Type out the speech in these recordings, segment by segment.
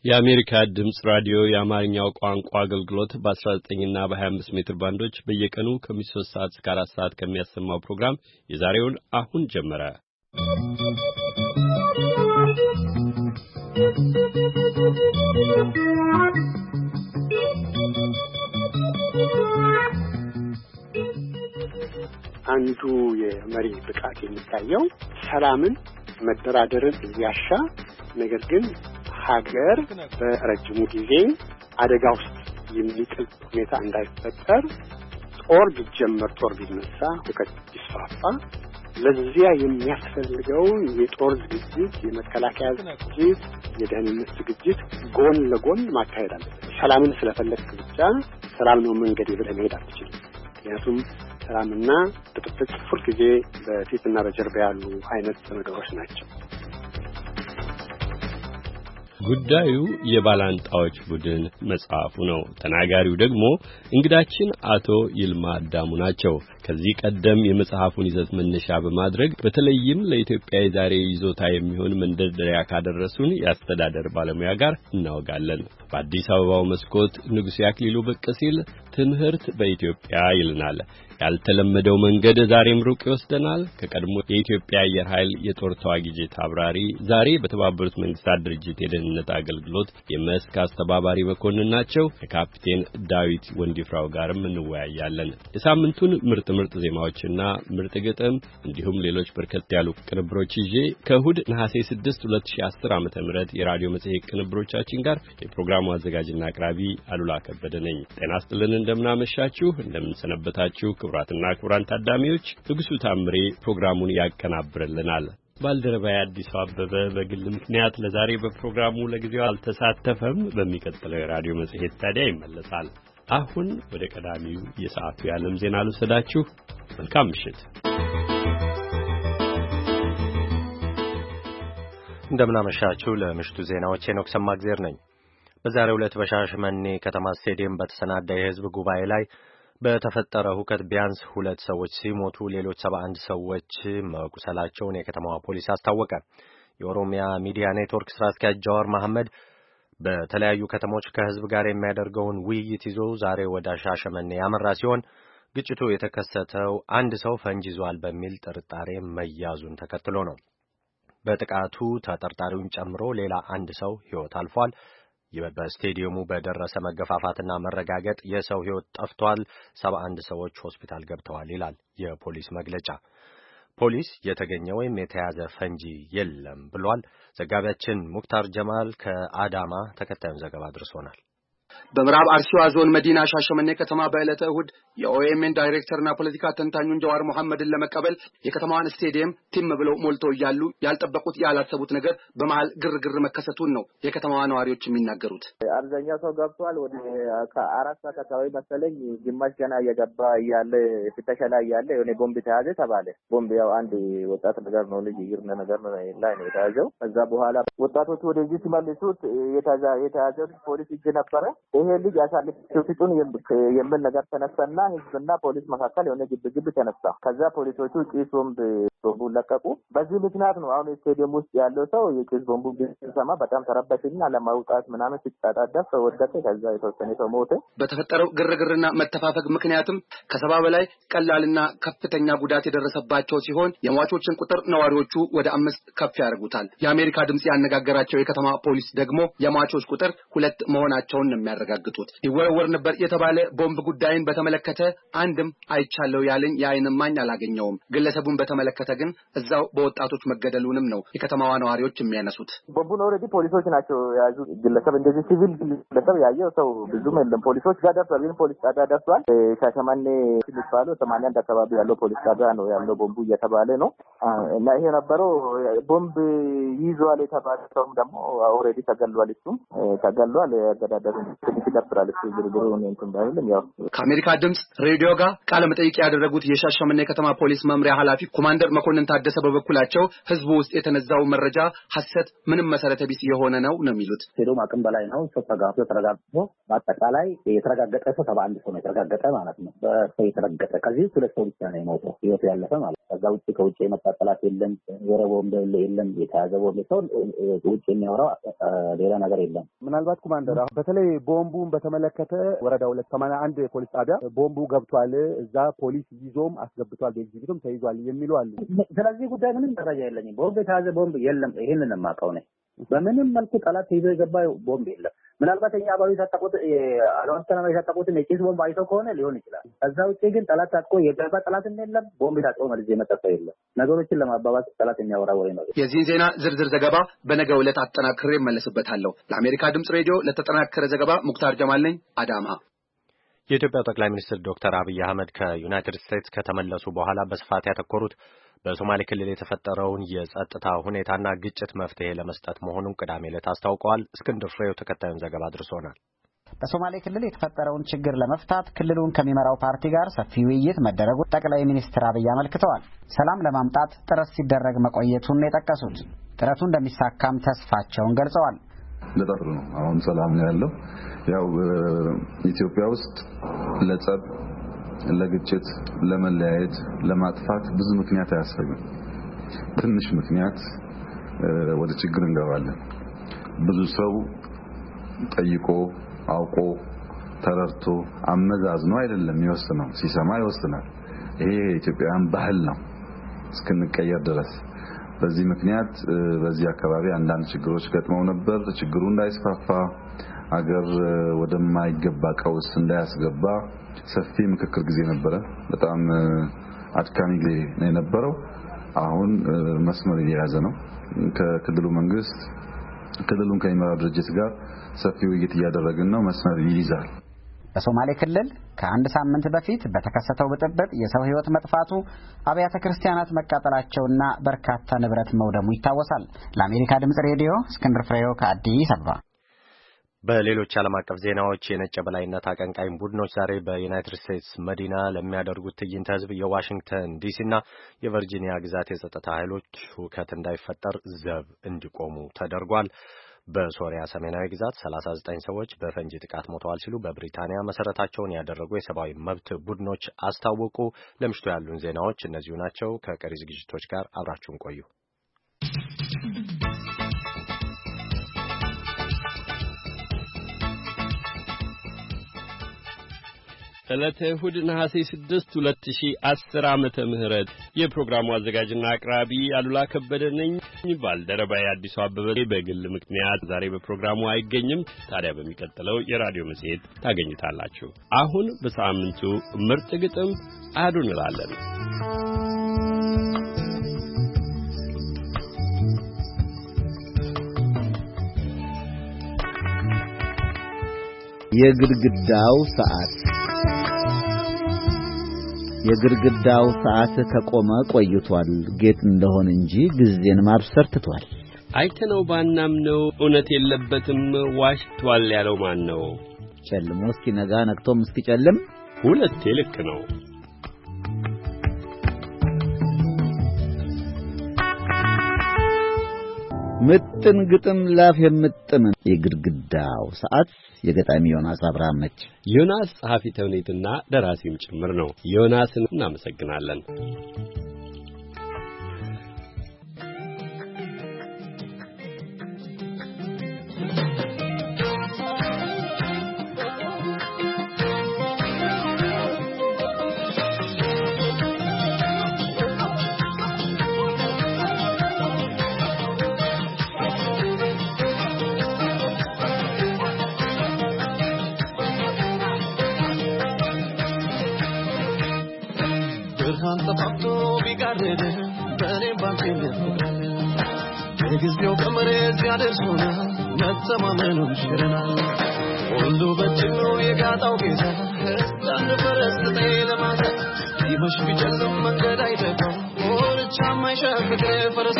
የአሜሪካ ድምጽ ራዲዮ የአማርኛው ቋንቋ አገልግሎት በ19 እና በ25 ሜትር ባንዶች በየቀኑ ከ3 ሰዓት እስከ 4 ሰዓት ከሚያሰማው ፕሮግራም የዛሬውን አሁን ጀመረ። አንዱ የመሪ ብቃት የሚታየው ሰላምን መደራደርን ያሻ ነገር ግን ሀገር በረጅሙ ጊዜ አደጋ ውስጥ የሚጥል ሁኔታ እንዳይፈጠር ጦር ቢጀመር ጦር ቢነሳ ሁከት ቢስፋፋ ለዚያ የሚያስፈልገው የጦር ዝግጅት የመከላከያ ዝግጅት የደህንነት ዝግጅት ጎን ለጎን ማካሄድ አለበት። ሰላምን ስለፈለግክ ብቻ ሰላም ነው መንገድ ብለህ መሄድ አትችልም። ምክንያቱም ሰላምና ጥቅጥቅ ሁልጊዜ በፊትና በጀርባ ያሉ አይነት ነገሮች ናቸው። ጉዳዩ የባላንጣዎች ቡድን መጽሐፉ ነው። ተናጋሪው ደግሞ እንግዳችን አቶ ይልማ አዳሙ ናቸው። ከዚህ ቀደም የመጽሐፉን ይዘት መነሻ በማድረግ በተለይም ለኢትዮጵያ የዛሬ ይዞታ የሚሆን መንደርደሪያ ካደረሱን የአስተዳደር ባለሙያ ጋር እናወጋለን። በአዲስ አበባው መስኮት ንጉሴ አክሊሉ ብቅ ሲል ትምህርት በኢትዮጵያ ይልናል። ያልተለመደው መንገድ ዛሬም ሩቅ ይወስደናል። ከቀድሞ የኢትዮጵያ አየር ኃይል የጦር ተዋጊ ጄት አብራሪ ዛሬ በተባበሩት መንግስታት ድርጅት የደህንነት አገልግሎት የመስክ አስተባባሪ መኮንን ናቸው። ከካፒቴን ዳዊት ወንዲፍራው ጋርም እንወያያለን። የሳምንቱን ምርጥ ዜማዎችና ምርጥ ግጥም እንዲሁም ሌሎች በርከት ያሉ ቅንብሮች ይዤ ከእሁድ ነሐሴ 6 2010 ዓ.ም የራዲዮ መጽሔት ቅንብሮቻችን ጋር የፕሮግራሙ አዘጋጅና አቅራቢ አሉላ ከበደ ነኝ። ጤና ይስጥልን፣ እንደምናመሻችሁ፣ እንደምንሰነበታችሁ ክቡራትና ክቡራን ታዳሚዎች። ንጉሱ ታምሬ ፕሮግራሙን ያቀናብርልናል። ባልደረባዬ አዲሱ አበበ በግል ምክንያት ለዛሬ በፕሮግራሙ ለጊዜው አልተሳተፈም። በሚቀጥለው የራዲዮ መጽሔት ታዲያ ይመለሳል። አሁን ወደ ቀዳሚው የሰዓቱ የዓለም ዜና ልውሰዳችሁ። መልካም ምሽት። እንደምናመሻችሁ። ለምሽቱ ዜናዎች ሄኖክ ሰማግዜር ነኝ። በዛሬው ዕለት በሻሸመኔ ከተማ ስቴዲየም በተሰናዳ የህዝብ ጉባኤ ላይ በተፈጠረ ሁከት ቢያንስ 2 ሰዎች ሲሞቱ ሌሎች 71 ሰዎች መቁሰላቸውን የከተማዋ ፖሊስ አስታወቀ። የኦሮሚያ ሚዲያ ኔትወርክ ስራ አስኪያጅ ጃዋር መሐመድ በተለያዩ ከተሞች ከህዝብ ጋር የሚያደርገውን ውይይት ይዞ ዛሬ ወደ ሻሸመኔ ያመራ ሲሆን ግጭቱ የተከሰተው አንድ ሰው ፈንጂ ይዟል በሚል ጥርጣሬ መያዙን ተከትሎ ነው። በጥቃቱ ተጠርጣሪውን ጨምሮ ሌላ አንድ ሰው ህይወት አልፏል። በስቴዲየሙ በደረሰ መገፋፋትና መረጋገጥ የሰው ህይወት ጠፍቷል። 71 ሰዎች ሆስፒታል ገብተዋል ይላል የፖሊስ መግለጫ። ፖሊስ የተገኘ ወይም የተያዘ ፈንጂ የለም ብሏል። ዘጋቢያችን ሙክታር ጀማል ከአዳማ ተከታዩን ዘገባ አድርሶናል። በምዕራብ አርሲዋ ዞን መዲና ሻሸመኔ ከተማ በዕለተ እሁድ የኦኤምኤን ዳይሬክተርና ፖለቲካ ተንታኙን ጃዋር መሐመድን ለመቀበል የከተማዋን ስቴዲየም ቲም ብለው ሞልተው ያሉ ያልጠበቁት ያላሰቡት ነገር በመሃል ግርግር መከሰቱን ነው የከተማዋ ነዋሪዎች የሚናገሩት። አብዛኛው ሰው ገብቷል። ወደ ከ4 ሰዓት አካባቢ መሰለኝ ግማሽ ገና እየገባ እያለ ፍተሻ ላይ እያለ የሆነ ቦምብ ተያዘ ተባለ። ቦምብ ያው አንድ ወጣት ነገር ነው ልጅ ይርነ ነገር ነው ላይ ነው የተያዘው። ከዛ በኋላ ወጣቶቹ ወደዚህ ሲመልሱት የተያዘው ፖሊስ እጅ ነበረ። ይሄ ልጅ ያሳልፈው ሲጡን የሚል ነገር ተነሳና ህዝብና ፖሊስ መካከል የሆነ ግብግብ ተነሳ። ከዛ ፖሊሶቹ ጭስ ቦምቡን ለቀቁ። በዚህ ምክንያት ነው አሁን ስቴዲየም ውስጥ ያለው ሰው የጭስ ቦምቡን ሲሰማ በጣም ተረበሽና ለማውጣት ምናምን ሲጣጣደፍ ወደቀ። ከዛ የተወሰነ ሰው ሞተ። በተፈጠረው ግርግርና መተፋፈግ ምክንያትም ከ70 በላይ ቀላልና ከፍተኛ ጉዳት የደረሰባቸው ሲሆን የሟቾችን ቁጥር ነዋሪዎቹ ወደ 5 ከፍ ያደርጉታል። የአሜሪካ ድምጽ ያነጋገራቸው የከተማ ፖሊስ ደግሞ የሟቾች ቁጥር 2 መሆናቸውን ነው የሚያረጋግጡት። ይወረወር ነበር የተባለ ቦምብ ጉዳይን በተመለከተ አንድም አይቻለው ያለኝ የዓይን እማኝ አላገኘውም። ግለሰቡን በተመለከተ ግን እዛው በወጣቶች መገደሉንም ነው የከተማዋ ነዋሪዎች የሚያነሱት። ቦምቡን ኦልሬዲ ፖሊሶች ናቸው ያዙ። ግለሰብ እንደዚህ ሲቪል ግለሰብ ያየው ሰው ብዙም የለም። ፖሊሶች ጋር ደርሷል። ግን ፖሊስ ጣቢያ ደርሷል። ሻሸመኔ ሲባለው 81 አካባቢ ያለው ፖሊስ ጣቢያ ነው ያለው ቦምቡ እየተባለ ነው። እና ይሄ ነበረው ቦምብ ይዟል የተባለ ሰው ደግሞ ኦልሬዲ ተገሏል። እሱም ተገሏል። ያገዳደሩ ይደርሳል። እሱ ዝርዝሩ ነው እንትን ባይልም ያው ከአሜሪካ ድምጽ ሬዲዮ ጋር ቃለ መጠይቅ ያደረጉት የሻሸመኔ ከተማ ፖሊስ መምሪያ ኃላፊ ኮማንደር መኮንን ታደሰ በበኩላቸው ህዝቡ ውስጥ የተነዛው መረጃ ሐሰት ምንም መሰረተ ቢስ የሆነ ነው የሚሉት። ሄዶም አቅም በላይ ነው። ሰው ተረጋግጦ በአጠቃላይ የተረጋገጠ ሰው 71 ሰው ነው የተረጋገጠ ማለት ነው። በሰው የተረጋገጠ ከዚህ 2 ሰው ብቻ ነው የሞተው ህይወቱ ያለፈ ማለት ከዛ ውጪ ከውጪ የመጣ ጠላት የለም ወረቦም የለም የታዘበው ሰው ውጪ የሚያወራው ሌላ ነገር የለም። ምናልባት ኮማንደር በተለይ ቦምቡን በተመለከተ ወረዳ 281 ፖሊስ ጣቢያ ቦምቡ ገብቷል እዛ ፖሊስ ይዞም አስገብቷል በኤግዚቢቱም ተይዟል የሚሉ አሉ። ስለዚህ ጉዳይ ምንም መረጃ የለኝም። ቦምብ የታዘ ቦምብ የለም ይሄንን የማውቀው ነው። በምንም መልኩ ጠላት ይዞ የገባ ቦምብ የለም። ምናልባት እኛ ባሉ ታጣቁት አላንተና የታጣቁት የኬስ ቦምብ አይተው ከሆነ ሊሆን ይችላል። ከዛ ውጪ ግን ጠላት ታጥቆ የገባ ጠላት የለም። ቦምብ ታጥቆ መልስ የመጣ የለም። ነገሮችን ለማባባስ ጠላት የሚያወራ ወሬ ነው። የዚህ ዜና ዝርዝር ዘገባ በነገው ዕለት አጠናክሬ እመለስበታለሁ። ለአሜሪካ ድምጽ ሬዲዮ ለተጠናከረ ዘገባ ሙክታር ጀማል ነኝ አዳማ። የኢትዮጵያ ጠቅላይ ሚኒስትር ዶክተር አብይ አህመድ ከዩናይትድ ስቴትስ ከተመለሱ በኋላ በስፋት ያተኮሩት በሶማሌ ክልል የተፈጠረውን የጸጥታ ሁኔታና ግጭት መፍትሄ ለመስጠት መሆኑን ቅዳሜ ዕለት አስታውቀዋል። እስክንድር ፍሬው ተከታዩን ዘገባ አድርሶናል። በሶማሌ ክልል የተፈጠረውን ችግር ለመፍታት ክልሉን ከሚመራው ፓርቲ ጋር ሰፊ ውይይት መደረጉን ጠቅላይ ሚኒስትር አብይ አመልክተዋል። ሰላም ለማምጣት ጥረት ሲደረግ መቆየቱን የጠቀሱት ጥረቱ እንደሚሳካም ተስፋቸውን ገልጸዋል። ለጥሩ ነው። አሁን ሰላም ነው ያለው። ያው ኢትዮጵያ ውስጥ ለጸብ ለግጭት ለመለያየት ለማጥፋት ብዙ ምክንያት አያስፈልግም። ትንሽ ምክንያት ወደ ችግር እንገባለን። ብዙ ሰው ጠይቆ አውቆ ተረድቶ አመዛዝኖ አይደለም የሚወስነው፣ ሲሰማ ይወስናል። ይሄ የኢትዮጵያውያን ባህል ነው እስክንቀየር ድረስ። በዚህ ምክንያት በዚህ አካባቢ አንዳንድ ችግሮች ገጥመው ነበር። ችግሩ እንዳይስፋፋ አገር ወደማይገባ ቀውስ እንዳያስገባ ሰፊ ምክክር ጊዜ ነበረ። በጣም አድካሚ ጊዜ ነው የነበረው። አሁን መስመር እየያዘ ነው። ከክልሉ መንግስት ክልሉን ከሚመራው ድርጅት ጋር ሰፊ ውይይት እያደረግን ነው። መስመር ይይዛል። በሶማሌ ክልል ከአንድ ሳምንት በፊት በተከሰተው ብጥብጥ የሰው ሕይወት መጥፋቱ፣ አብያተ ክርስቲያናት መቃጠላቸውና በርካታ ንብረት መውደሙ ይታወሳል። ለአሜሪካ ድምጽ ሬዲዮ እስክንድር ፍሬው ከአዲስ አበባ። በሌሎች ዓለም አቀፍ ዜናዎች የነጭ በላይነት አቀንቃኝ ቡድኖች ዛሬ በዩናይትድ ስቴትስ መዲና ለሚያደርጉት ትዕይንተ ህዝብ የዋሽንግተን ዲሲና የቨርጂኒያ ግዛት የጸጥታ ኃይሎች ሁከት እንዳይፈጠር ዘብ እንዲቆሙ ተደርጓል። በሶሪያ ሰሜናዊ ግዛት 39 ሰዎች በፈንጂ ጥቃት ሞተዋል ሲሉ በብሪታንያ መሰረታቸውን ያደረጉ የሰብአዊ መብት ቡድኖች አስታወቁ። ለምሽቱ ያሉን ዜናዎች እነዚሁ ናቸው። ከቀሪ ዝግጅቶች ጋር አብራችሁን ቆዩ። ዕለተ እሁድ ነሐሴ 6 2010 ዓመተ ምህረት የፕሮግራሙ አዘጋጅና አቅራቢ አሉላ ከበደ ነኝ። ባልደረባዬ አዲሱ አበበ በግል ምክንያት ዛሬ በፕሮግራሙ አይገኝም። ታዲያ በሚቀጥለው የራዲዮ መጽሔት ታገኙታላችሁ። አሁን በሳምንቱ ምርጥ ግጥም አዱ እንላለን። የግድግዳው ሰዓት የግድግዳው ሰዓት ከቆመ ቆይቷል። ጌጥ እንደሆነ እንጂ ጊዜን ማብሰር ትቷል። አይተነው ባናምነው እውነት የለበትም ዋሽቷል ያለው ማን ነው? ጨልሞ እስኪነጋ ነግቶም እስኪጨልም ሁለቴ ልክ ነው። ምጥን ግጥም ላፍ የምጥም የግድግዳው ሰዓት የገጣሚ ዮናስ አብርሃም ነች። ዮናስ ጸሐፊ ተውኔትና ደራሲም ጭምር ነው። ዮናስን እናመሰግናለን። ጊዜው ከመሬት ያደርሱና መተማመኑ ሽረና ሁሉ በጭኑ የጋጣው ጌታ እስካን ፈረስ ለማታ ይመሽ ቢጨልም መንገድ አይደለም ወርቻ ማይሻል ፍቅሬ ፈረስ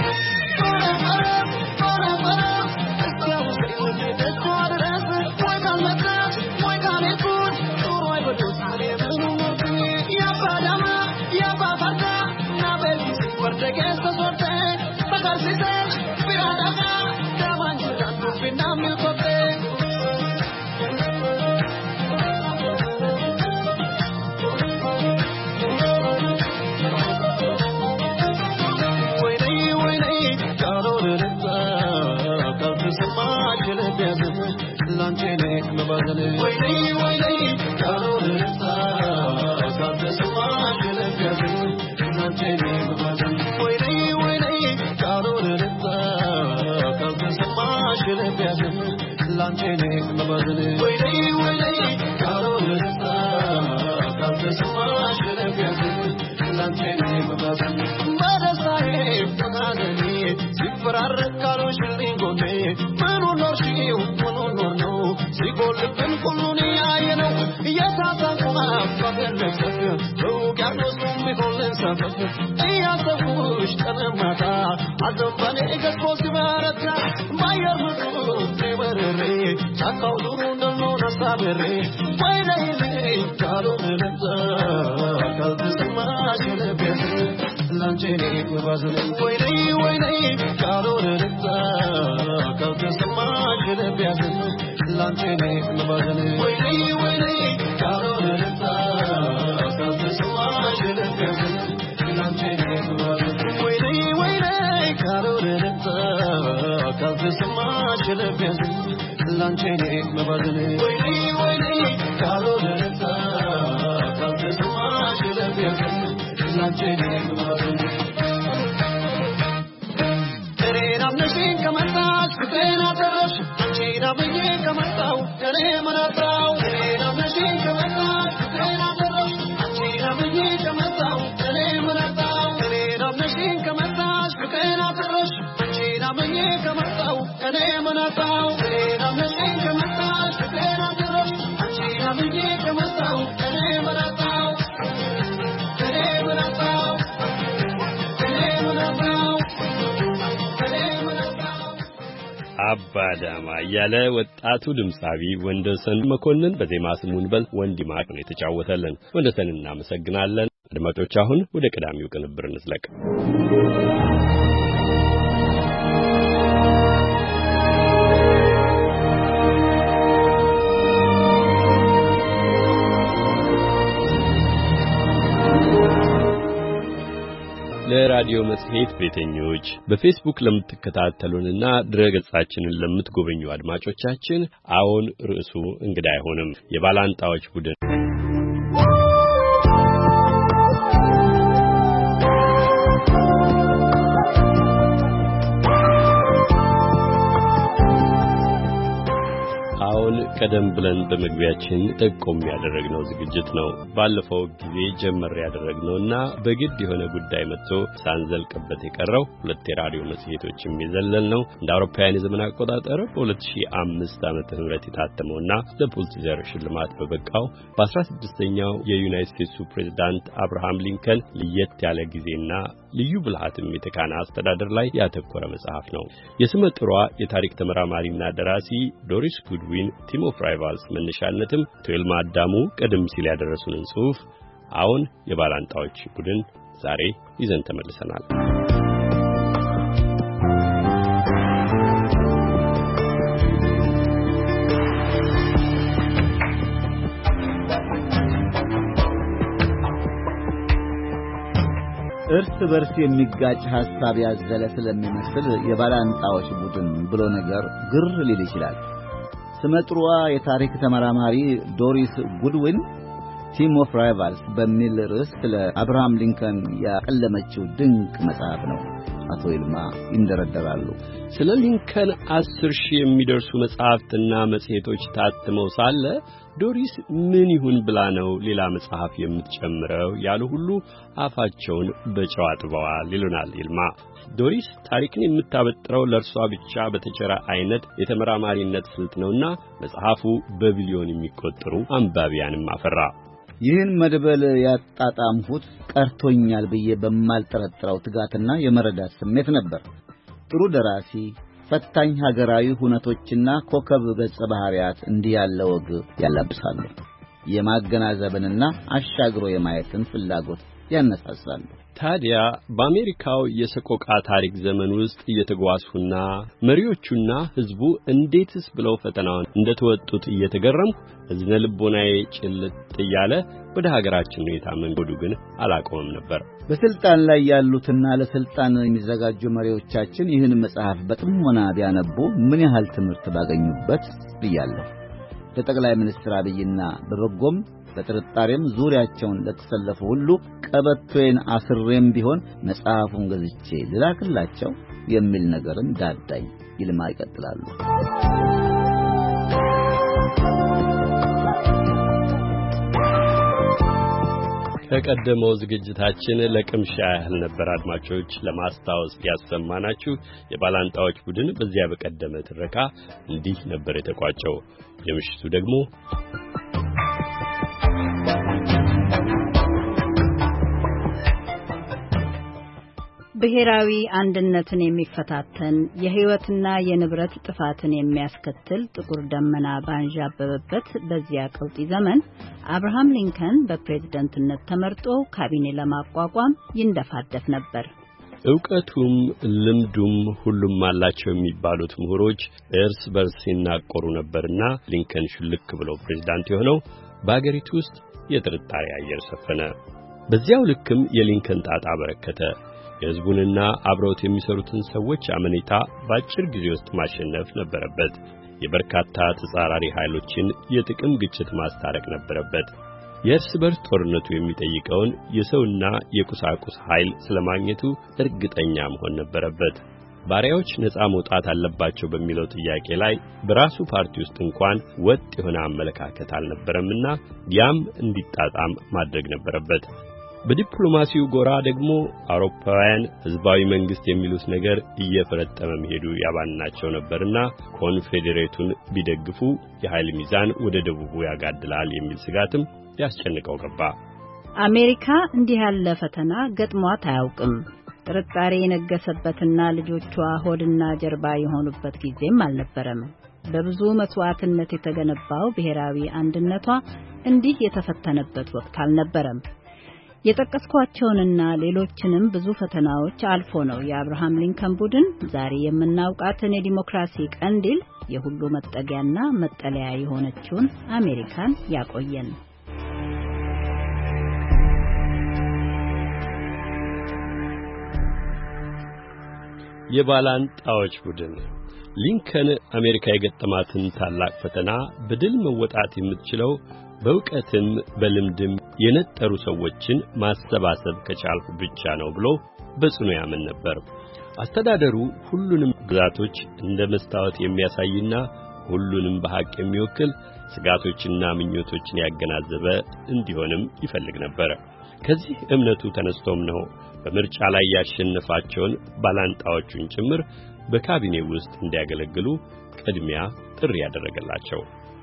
ልባ ካልተሰማሽ ልቤት ላንቺ ነኝ መባዘን ወይኔ ወይኔ ካልሆነ ልባ ካልተሰማሽ ልቤት ላንቺ ነኝ መባዘን ወይኔ ወይኔ ካልሆነ ልባ ካልተሰማሽ ልቤት ላንቺ ነኝ መባዘን ወይኔ ወይኔ ካልሆነ ልባ ካልተሰማሽ ልቤት ላንቺ ነኝ መባዘን በደስታዬ በሐዘኔ ሲፈራረቅ ካሎሽልኝ ጎኔ ምኑን ኖርሽው ምኑን ኖር ነው ሲጎልብን ሁሉን ያየነው እየሳሳንኩ አፋገለሰፍ በውቅያኖሱም ቢሆን ልንሳፈፍ እያሰብኩሽ ቀንም ማታ አዘንበኔ ገዝፎ ሲበረታ ባየር ምድሩ በርሬ ጫካው ዙሩ እንደልሆን አሳብሬ ወይነይልኝ ካልሆነ ልዛ ካልተሰማሽ ልቤት ላንቺ ነኝ መባዘን ወይኔ ወይኔ ካልሆነ ልዛ ካልተሰማሽ ልቤት ላንቺ ነኝ መባዘን ወይኔ ወይኔ ካልሆነ ልዛ ካልተሰማሽ ልቤት ላንቺ ነኝ መባዘን ወይኔ ወይኔ ካልሆነ ልዛ ካልተሰማሽ ልቤት ላንቺ ነኝ መባዘን ወይኔ ወይኔ ካልሆነ ልዛ ካልተሰማሽ ልቤት ላንቺ ነኝ መባዘን እኔን አምነሽኝ ከመጣሽ ፍቅሬን አተረፍሽ አንቺን አምኜ ከመጣሁ እኔ ምን አጣሁ እኔን አምነሽኝ ከመጣሽ ፍቅሬን አተረፍሽ አንቺን አምኜ ከመጣሁ እኔ ምን አጣሁ እኔን አምነሽኝ ከመጣሽ ፍቅሬን አተረፍሽ አንቺን አምኜ ከመጣሁ እኔ ምን አጣሁ እኔን አምነሽኝ ከመጣሽ ፍቅሬን አተረፍሽ አንቺን አምኜ ከመጣሁ እኔ ምን አጣሁ እኔ ምን አጣሁ አባዳማ ያለ ወጣቱ ድምጻዊ ወንደሰን መኮንን በዜማ ስሙን በል ወንዲማቅ ነው የተጫወተልን። ወንደሰን እናመሰግናለን። አድማጮች አሁን ወደ ቀዳሚው ቅንብር እንዝለቅ። ለራዲዮ መጽሔት ቤተኞች በፌስቡክ ለምትከታተሉንና ድረገጻችንን ለምትጎበኙ አድማጮቻችን አዎን ርዕሱ እንግዳ አይሆንም። የባላንጣዎች ቡድን ቀደም ብለን በመግቢያችን ጠቆም ያደረግነው ዝግጅት ነው። ባለፈው ጊዜ ጀመር ያደረግነውና በግድ የሆነ ጉዳይ መጥቶ ሳንዘልቅበት የቀረው ሁለት የራዲዮ መጽሔቶችም የዘለል ነው። እንደ አውሮፓውያን የዘመን አቆጣጠር በ2005 ዓመተ ምህረት የታተመውና ለፑልትዘር ሽልማት በበቃው በ16ኛው የዩናይትድ ስቴትሱ ፕሬዝዳንት አብርሃም ሊንከን ለየት ያለ ጊዜና ልዩ ብልሃትም የተካና አስተዳደር ላይ ያተኮረ መጽሐፍ ነው። የስመ ጥሯ የታሪክ ተመራማሪና ደራሲ ዶሪስ ጉድዊን ቲም ኦፍ ራይቫልስ መነሻነትም ቶይልማ አዳሙ ቀደም ሲል ያደረሱንን ጽሑፍ አሁን የባላንጣዎች ቡድን ዛሬ ይዘን ተመልሰናል። እርስ በርስ የሚጋጭ ሐሳብ ያዘለ ስለሚመስል የባላንጣዎች ቡድን ብሎ ነገር ግር ሊል ይችላል። ስመጥሯ የታሪክ ተመራማሪ ዶሪስ ጉድዊን ቲም ኦፍ ራይቫልስ በሚል ርዕስ ስለ አብርሃም ሊንከን ያቀለመችው ድንቅ መጽሐፍ ነው። አቶ ይልማ ይንደረደራሉ። ስለ ሊንከን 10,000 የሚደርሱ መጽሐፍትና መጽሔቶች ታትመው ሳለ ዶሪስ ምን ይሁን ብላ ነው ሌላ መጽሐፍ የምትጨምረው ያሉ ሁሉ አፋቸውን በጨው አጥበዋል ይሉናል ይልማ። ዶሪስ ታሪክን የምታበጥረው ለእርሷ ብቻ በተቸረ አይነት የተመራማሪነት ስልት ነውና መጽሐፉ በቢሊዮን የሚቆጠሩ አንባቢያንም አፈራ። ይህን መድበል ያጣጣምሁት ቀርቶኛል ብዬ በማልጠረጥረው ትጋትና የመረዳት ስሜት ነበር። ጥሩ ደራሲ ፈታኝ ሀገራዊ ሁነቶችና ኮከብ ገጸ ባህሪያት እንዲህ ያለ ወግ ያላብሳሉ። የማገናዘብንና አሻግሮ የማየትን ፍላጎት ያነሳሳሉ። ታዲያ በአሜሪካው የሰቆቃ ታሪክ ዘመን ውስጥ እየተጓዝኩና መሪዎቹና ሕዝቡ እንዴትስ ብለው ፈተናውን እንደተወጡት እየተገረምኩ እዝነ ልቦናዬ ጭልጥ እያለ ወደ ሀገራችን ሁኔታ መንገዱ ግን አላቆመም ነበር። በስልጣን ላይ ያሉትና ለስልጣን የሚዘጋጁ መሪዎቻችን ይህን መጽሐፍ በጥሞና ቢያነቡ ምን ያህል ትምህርት ባገኙበት ብያለሁ። ለጠቅላይ ሚኒስትር አብይና በበጎም በጥርጣሬም ዙሪያቸውን ለተሰለፉ ሁሉ ቀበቶዬን አስሬም ቢሆን መጽሐፉን ገዝቼ ልላክላቸው የሚል ነገርም ዳዳኝ። ይልማ ይቀጥላሉ። ከቀደመው ዝግጅታችን ለቅምሻ ያህል ነበር አድማጮች ለማስታወስ ያሰማናችሁ። የባላንጣዎች ቡድን በዚያ በቀደመ ትረካ እንዲህ ነበር የተቋጨው። የምሽቱ ደግሞ ብሔራዊ አንድነትን የሚፈታተን የሕይወትና የንብረት ጥፋትን የሚያስከትል ጥቁር ደመና ባንዣበበበት በዚያ ቀውጢ ዘመን አብርሃም ሊንከን በፕሬዝዳንትነት ተመርጦ ካቢኔ ለማቋቋም ይንደፋደፍ ነበር። ዕውቀቱም ልምዱም ሁሉም አላቸው የሚባሉት ምሁሮች እርስ በርስ ሲናቆሩ ነበርና ሊንከን ሽልክ ብሎ ፕሬዝዳንት የሆነው በአገሪቱ ውስጥ የጥርጣሬ አየር ሰፈነ። በዚያው ልክም የሊንከን ጣጣ በረከተ። የሕዝቡንና አብረውት የሚሰሩትን ሰዎች አመኔታ በአጭር ጊዜ ውስጥ ማሸነፍ ነበረበት። የበርካታ ተጻራሪ ኃይሎችን የጥቅም ግጭት ማስታረቅ ነበረበት። የእርስ በርስ ጦርነቱ የሚጠይቀውን የሰውና የቁሳቁስ ኃይል ስለማግኘቱ እርግጠኛ መሆን ነበረበት። ባሪያዎች ነፃ መውጣት አለባቸው በሚለው ጥያቄ ላይ በራሱ ፓርቲ ውስጥ እንኳን ወጥ የሆነ አመለካከት አልነበረምና ያም እንዲጣጣም ማድረግ ነበረበት። በዲፕሎማሲው ጎራ ደግሞ አውሮፓውያን ሕዝባዊ መንግስት የሚሉት ነገር እየፈረጠመ መሄዱ ያባናቸው ነበርና ኮንፌዴሬቱን ቢደግፉ የኃይል ሚዛን ወደ ደቡቡ ያጋድላል የሚል ስጋትም ያስጨንቀው ገባ። አሜሪካ እንዲህ ያለ ፈተና ገጥሟት አያውቅም። ጥርጣሬ የነገሰበትና ልጆቿ ሆድና ጀርባ የሆኑበት ጊዜም አልነበረም። በብዙ መስዋዕትነት የተገነባው ብሔራዊ አንድነቷ እንዲህ የተፈተነበት ወቅት አልነበረም። የጠቀስኳቸውንና ሌሎችንም ብዙ ፈተናዎች አልፎ ነው የአብርሃም ሊንከን ቡድን ዛሬ የምናውቃትን የዲሞክራሲ ቀንዲል የሁሉ መጠጊያና መጠለያ የሆነችውን አሜሪካን ያቆየን። የባላንጣዎች ቡድን ሊንከን አሜሪካ የገጠማትን ታላቅ ፈተና በድል መወጣት የምትችለው በእውቀትም በልምድም የነጠሩ ሰዎችን ማሰባሰብ ከቻልኩ ብቻ ነው ብሎ በጽኑ ያምን ነበር። አስተዳደሩ ሁሉንም ግዛቶች እንደ መስታወት የሚያሳይና ሁሉንም በሐቅ የሚወክል ስጋቶችና ምኞቶችን ያገናዘበ እንዲሆንም ይፈልግ ነበር። ከዚህ እምነቱ ተነስቶም ነው በምርጫ ላይ ያሸነፋቸውን ባላንጣዎቹን ጭምር በካቢኔ ውስጥ እንዲያገለግሉ ቅድሚያ ጥሪ ያደረገላቸው።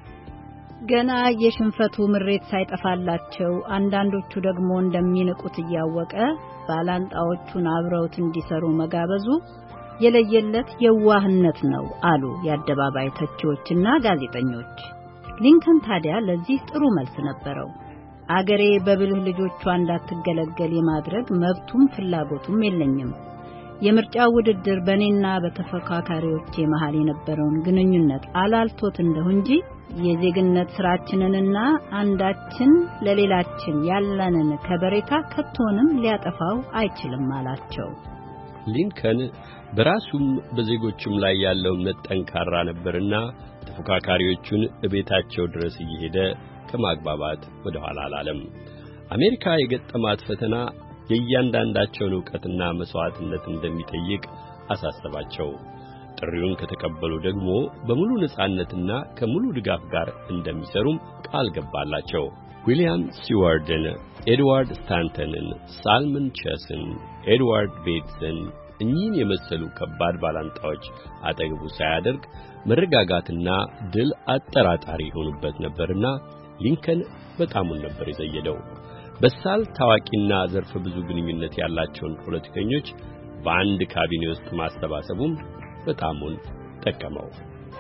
ገና የሽንፈቱ ምሬት ሳይጠፋላቸው አንዳንዶቹ ደግሞ እንደሚንቁት እያወቀ ባላንጣዎቹን አብረውት እንዲሰሩ መጋበዙ የለየለት የዋህነት ነው አሉ የአደባባይ ተቺዎችና ጋዜጠኞች። ሊንከን ታዲያ ለዚህ ጥሩ መልስ ነበረው። አገሬ በብልህ ልጆቿ እንዳትገለገል የማድረግ መብቱም ፍላጎቱም የለኝም። የምርጫው ውድድር በእኔና በተፎካካሪዎቼ መሃል የነበረውን ግንኙነት አላልቶት እንደው እንጂ የዜግነት ስራችንንና አንዳችን ለሌላችን ያለንን ከበሬታ ከቶንም ሊያጠፋው አይችልም አላቸው። ሊንከን በራሱም በዜጎቹም ላይ ያለው እምነት ጠንካራ ነበርና ተፎካካሪዎቹን እቤታቸው ድረስ እየሄደ ከማግባባት ወደ ኋላ አላለም። አሜሪካ የገጠማት ፈተና የእያንዳንዳቸውን ዕውቀትና መስዋዕትነት እንደሚጠይቅ አሳሰባቸው። ጥሪውን ከተቀበሉ ደግሞ በሙሉ ነጻነትና ከሙሉ ድጋፍ ጋር እንደሚሰሩም ቃል ገባላቸው። ዊሊያም ሲዋርድን፣ ኤድዋርድ ስታንተንን፣ ሳልመን ቸስን፣ ኤድዋርድ ቤትስን እኚህን የመሰሉ ከባድ ባላንጣዎች አጠገቡ ሳያደርግ መረጋጋትና ድል አጠራጣሪ የሆኑበት ነበርና ሊንከን በጣሙን ነበር የዘየደው። በሳል ታዋቂና ዘርፈ ብዙ ግንኙነት ያላቸውን ፖለቲከኞች በአንድ ካቢኔ ውስጥ ማሰባሰቡም በጣሙን ጠቀመው።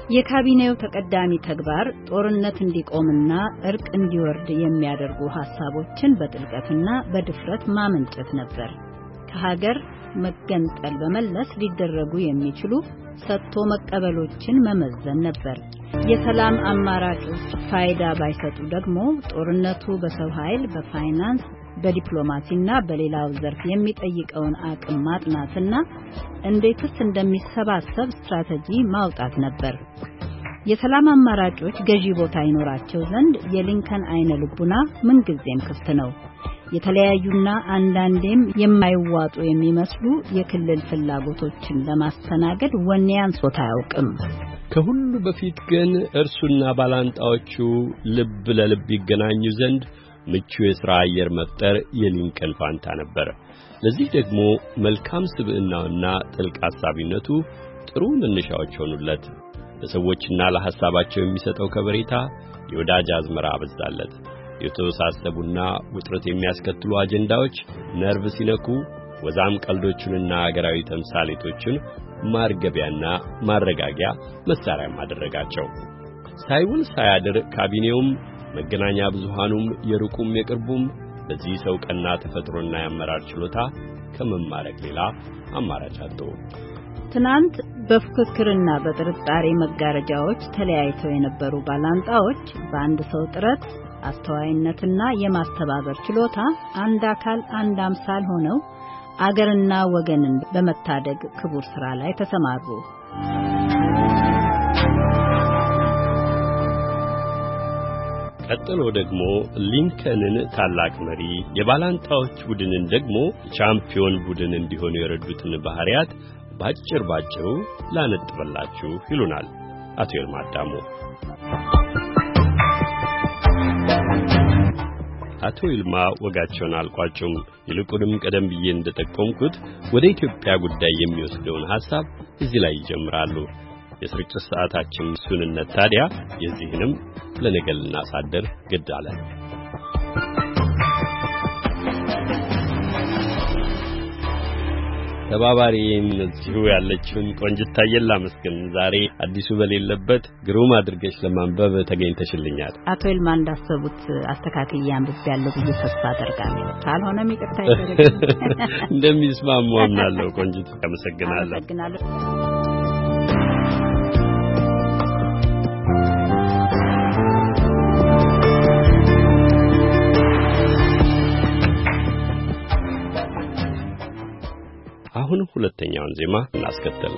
የካቢኔው ተቀዳሚ ተግባር ጦርነት እንዲቆምና እርቅ እንዲወርድ የሚያደርጉ ሐሳቦችን በጥልቀትና በድፍረት ማመንጨት ነበር። ከሀገር መገንጠል በመለስ ሊደረጉ የሚችሉ ሰጥቶ መቀበሎችን መመዘን ነበር። የሰላም አማራጮች ፋይዳ ባይሰጡ ደግሞ ጦርነቱ በሰው ኃይል፣ በፋይናንስ፣ በዲፕሎማሲና በሌላው ዘርፍ የሚጠይቀውን አቅም ማጥናትና እንዴትስ እንደሚሰባሰብ ስትራቴጂ ማውጣት ነበር። የሰላም አማራጮች ገዢ ቦታ ይኖራቸው ዘንድ የሊንከን አይነ ልቡና ምንጊዜም ክፍት ነው። የተለያዩና አንዳንዴም የማይዋጡ የሚመስሉ የክልል ፍላጎቶችን ለማስተናገድ ወኔ አንሶት አያውቅም። ከሁሉ በፊት ግን እርሱና ባላንጣዎቹ ልብ ለልብ ይገናኙ ዘንድ ምቹ የሥራ አየር መፍጠር የሊንከን ፋንታ ነበር። ለዚህ ደግሞ መልካም ስብዕናውና ጥልቅ አሳቢነቱ ጥሩ መነሻዎች ሆኑለት። ለሰዎችና ለሐሳባቸው የሚሰጠው ከበሬታ የወዳጅ አዝመራ አበዛለት። የተወሳሰቡና ውጥረት የሚያስከትሉ አጀንዳዎች ነርቭ ሲነኩ ወዛም ቀልዶቹንና አገራዊ ተምሳሌቶችን ማርገቢያና ማረጋጊያ መሳሪያም አደረጋቸው። ሳይውል ሳያድር ካቢኔውም መገናኛ ብዙሃኑም የሩቁም የቅርቡም በዚህ ሰው ቀና ተፈጥሮና የአመራር ችሎታ ከመማረክ ሌላ አማራጭ አጡ። ትናንት በፉክክርና በጥርጣሬ መጋረጃዎች ተለያይተው የነበሩ ባላንጣዎች በአንድ ሰው ጥረት፣ አስተዋይነትና የማስተባበር ችሎታ አንድ አካል አንድ አምሳል ሆነው አገርና ወገንን በመታደግ ክቡር ሥራ ላይ ተሰማሩ። ቀጥሎ ደግሞ ሊንከንን ታላቅ መሪ፣ የባላንጣዎች ቡድንን ደግሞ ቻምፒዮን ቡድን እንዲሆኑ የረዱትን ባህሪያት ባጭሩ ላነጥበላችሁ ይሉናል አቶ ይልማ አዳሙ። አቶ ይልማ ወጋቸውን አልቋጩም። ይልቁንም ቀደም ብዬ እንደጠቆምኩት ወደ ኢትዮጵያ ጉዳይ የሚወስደውን ሐሳብ እዚህ ላይ ይጀምራሉ። የስርጭት ሰዓታችን ሱንነት ታዲያ የዚህንም ለነገ ልናሳድር ግድ አለ። ተባባሪዬን እዚሁ ያለችውን ቆንጅት ታየላ መስገን ዛሬ አዲሱ በሌለበት ግሩም አድርገሽ ለማንበብ ተገኝተሽልኛል። አቶ ይልማ እንዳሰቡት አስተካክዬ አንብቤያለሁ ብዬ ተስፋ አደርጋለሁ። ካልሆነም ይቅርታ ይደረግልኝ። እንደሚስማሙ አምናለሁ። ቆንጅት አመሰግናለሁ። አሁን ሁለተኛውን ዜማ እናስከተል።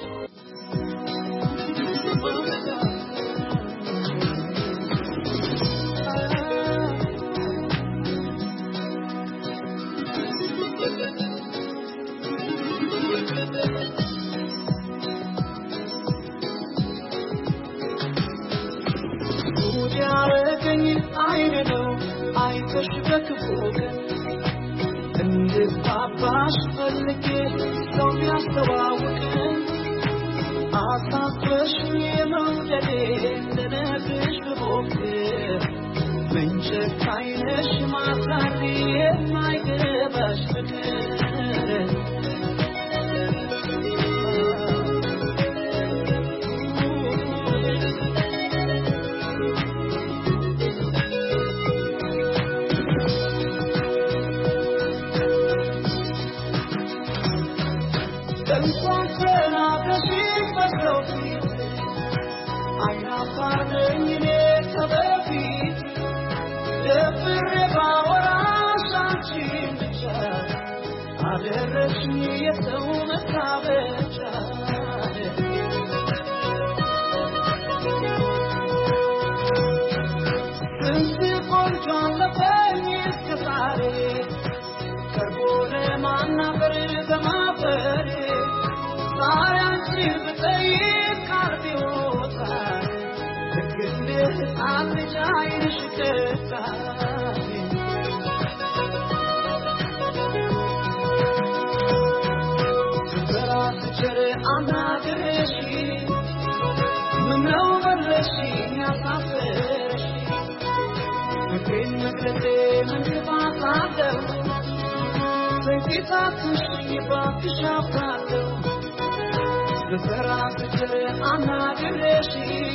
በሰራስር አናድረሽ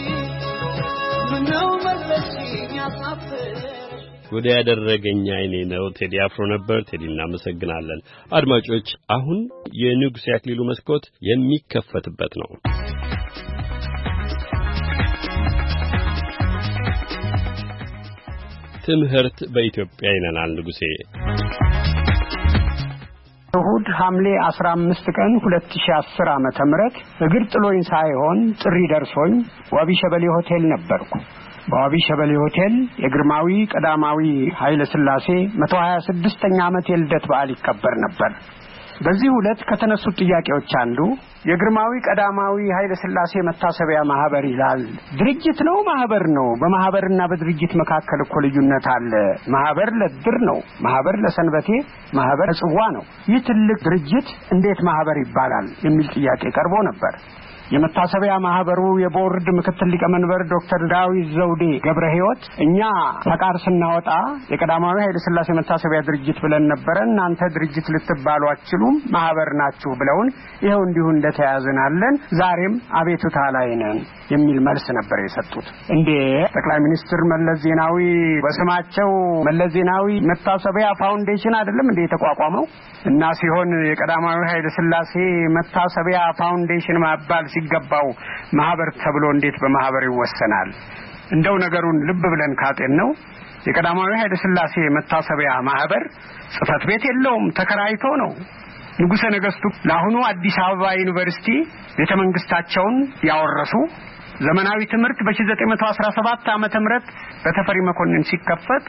ምነው መለስኝ ያሳፍር ወደ ያደረገኝ አይኔ ነው ቴዲ አፍሮ ነበር። ቴዲ እናመሰግናለን። አድማጮች አሁን የንጉሴ አክሊሉ መስኮት የሚከፈትበት ነው። ትምህርት በኢትዮጵያ ይነናል ንጉሴ። እሁድ ሐምሌ 15 ቀን 2010 ዓመተ ምህረት እግር ጥሎኝ ሳይሆን ጥሪ ደርሶኝ ዋቢ ሸበሌ ሆቴል ነበርኩ። በዋቢ ሸበሌ ሆቴል የግርማዊ ቀዳማዊ ኃይለ ሥላሴ 126ኛ ዓመት የልደት በዓል ይከበር ነበር። በዚህ ዕለት ከተነሱት ጥያቄዎች አንዱ የግርማዊ ቀዳማዊ ኃይለ ሥላሴ መታሰቢያ ማህበር ይላል። ድርጅት ነው ማህበር ነው? በማህበርና በድርጅት መካከል እኮ ልዩነት አለ። ማህበር ለድር ነው፣ ማህበር ለሰንበቴ፣ ማህበር ለጽዋ ነው። ይህ ትልቅ ድርጅት እንዴት ማህበር ይባላል የሚል ጥያቄ ቀርቦ ነበር። የመታሰቢያ ማህበሩ የቦርድ ምክትል ሊቀመንበር ዶክተር ዳዊት ዘውዴ ገብረ ሕይወት እኛ ፈቃድ ስናወጣ የቀዳማዊ ኃይለ ሥላሴ መታሰቢያ ድርጅት ብለን ነበር፣ እናንተ ድርጅት ልትባሉ አትችሉም ማህበር ናችሁ ብለውን ይሄው እንዲሁ እንደተያዘናለን ዛሬም አቤቱታ ላይ ነን የሚል መልስ ነበር የሰጡት። እንዴ ጠቅላይ ሚኒስትር መለስ ዜናዊ በስማቸው መለስ ዜናዊ መታሰቢያ ፋውንዴሽን አይደለም እንዴ የተቋቋመው? እና ሲሆን የቀዳማዊ ኃይለ ሥላሴ መታሰቢያ ፋውንዴሽን ማባል ሲገባው ማህበር ተብሎ እንዴት በማህበር ይወሰናል? እንደው ነገሩን ልብ ብለን ካጤን ነው የቀዳማዊ ኃይለ ሥላሴ መታሰቢያ ማህበር ጽፈት ቤት የለውም፣ ተከራይቶ ነው። ንጉሠ ነገሥቱ ለአሁኑ አዲስ አበባ ዩኒቨርሲቲ ቤተመንግስታቸውን ያወረሱ ዘመናዊ ትምህርት በ1917 ዓመተ ምህረት በተፈሪ መኮንን ሲከፈት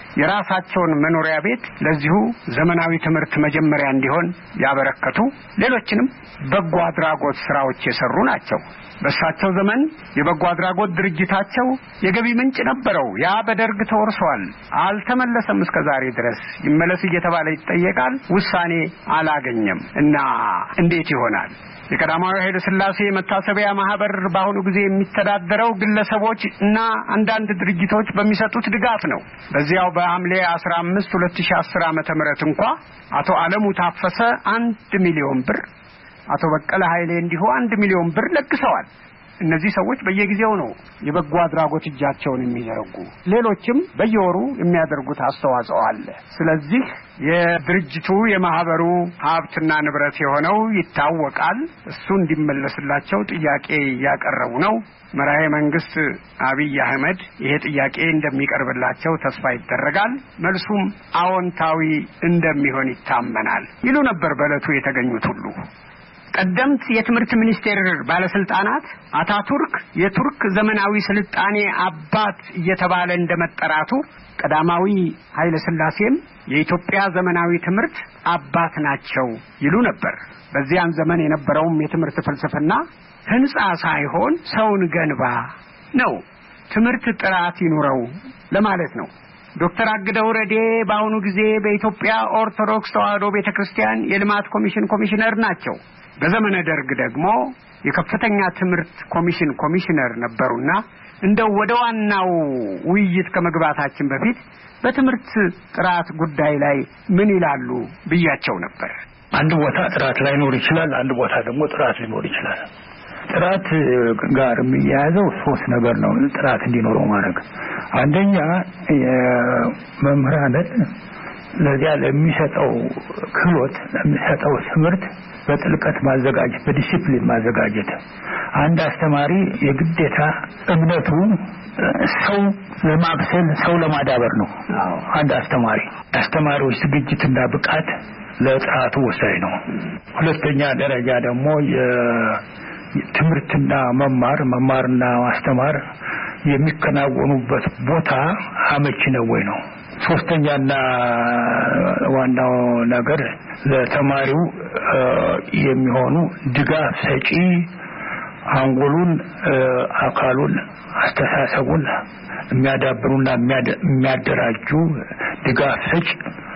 የራሳቸውን መኖሪያ ቤት ለዚሁ ዘመናዊ ትምህርት መጀመሪያ እንዲሆን ያበረከቱ ሌሎችንም በጎ አድራጎት ስራዎች የሰሩ ናቸው። በእሳቸው ዘመን የበጎ አድራጎት ድርጅታቸው የገቢ ምንጭ ነበረው። ያ በደርግ ተወርሷል፣ አልተመለሰም። እስከዛሬ ድረስ ይመለስ እየተባለ ይጠየቃል፣ ውሳኔ አላገኘም። እና እንዴት ይሆናል? የቀዳማዊ ኃይለ ሥላሴ መታሰቢያ ማህበር በአሁኑ ጊዜ የሚተዳደረው ግለሰቦች እና አንዳንድ ድርጅቶች በሚሰጡት ድጋፍ ነው። በዚያው በሐምሌ 15 2010 ዓመተ ምህረት እንኳን አቶ አለሙ ታፈሰ 1 ሚሊዮን ብር፣ አቶ በቀለ ኃይሌ እንዲሁ 1 ሚሊዮን ብር ለግሰዋል። እነዚህ ሰዎች በየጊዜው ነው የበጎ አድራጎት እጃቸውን የሚዘረጉ። ሌሎችም በየወሩ የሚያደርጉት አስተዋጽኦ አለ። ስለዚህ የድርጅቱ የማህበሩ ሀብትና ንብረት የሆነው ይታወቃል። እሱ እንዲመለስላቸው ጥያቄ ያቀረቡ ነው። መራሄ መንግስት አብይ አህመድ ይሄ ጥያቄ እንደሚቀርብላቸው ተስፋ ይደረጋል። መልሱም አዎንታዊ እንደሚሆን ይታመናል ይሉ ነበር በእለቱ የተገኙት ሁሉ። ቀደምት የትምህርት ሚኒስቴር ባለስልጣናት አታቱርክ የቱርክ ዘመናዊ ስልጣኔ አባት እየተባለ እንደመጠራቱ ቀዳማዊ ኃይለ ሥላሴም የኢትዮጵያ ዘመናዊ ትምህርት አባት ናቸው ይሉ ነበር። በዚያን ዘመን የነበረውም የትምህርት ፍልስፍና ህንጻ ሳይሆን ሰውን ገንባ ነው፣ ትምህርት ጥራት ይኑረው ለማለት ነው። ዶክተር አግደው ረዴ በአሁኑ ጊዜ በኢትዮጵያ ኦርቶዶክስ ተዋሕዶ ቤተክርስቲያን የልማት ኮሚሽን ኮሚሽነር ናቸው። በዘመነ ደርግ ደግሞ የከፍተኛ ትምህርት ኮሚሽን ኮሚሽነር ነበሩና እንደው ወደ ዋናው ውይይት ከመግባታችን በፊት በትምህርት ጥራት ጉዳይ ላይ ምን ይላሉ ብያቸው ነበር። አንድ ቦታ ጥራት ላይኖር ይችላል፣ አንድ ቦታ ደግሞ ጥራት ሊኖር ይችላል። ጥራት ጋር የሚያያዘው ሶስት ነገር ነው ጥራት እንዲኖረው ማድረግ። አንደኛ የመምህራንን ለዚያ ለሚሰጠው ክህሎት ለሚሰጠው ትምህርት በጥልቀት ማዘጋጀት፣ በዲሲፕሊን ማዘጋጀት። አንድ አስተማሪ የግዴታ እምነቱ ሰው ለማብሰል ሰው ለማዳበር ነው። አንድ አስተማሪዎች ዝግጅትና ብቃት ለጥራቱ ወሳኝ ነው። ሁለተኛ ደረጃ ደግሞ የትምህርትና መማርና ማስተማር የሚከናወኑበት ቦታ አመቺ ነው ወይ ነው። ሶስተኛና ዋናው ነገር ለተማሪው የሚሆኑ ድጋፍ ሰጪ አንጎሉን፣ አካሉን፣ አስተሳሰቡን የሚያዳብሩና የሚያደራጁ ድጋፍ ሰጪ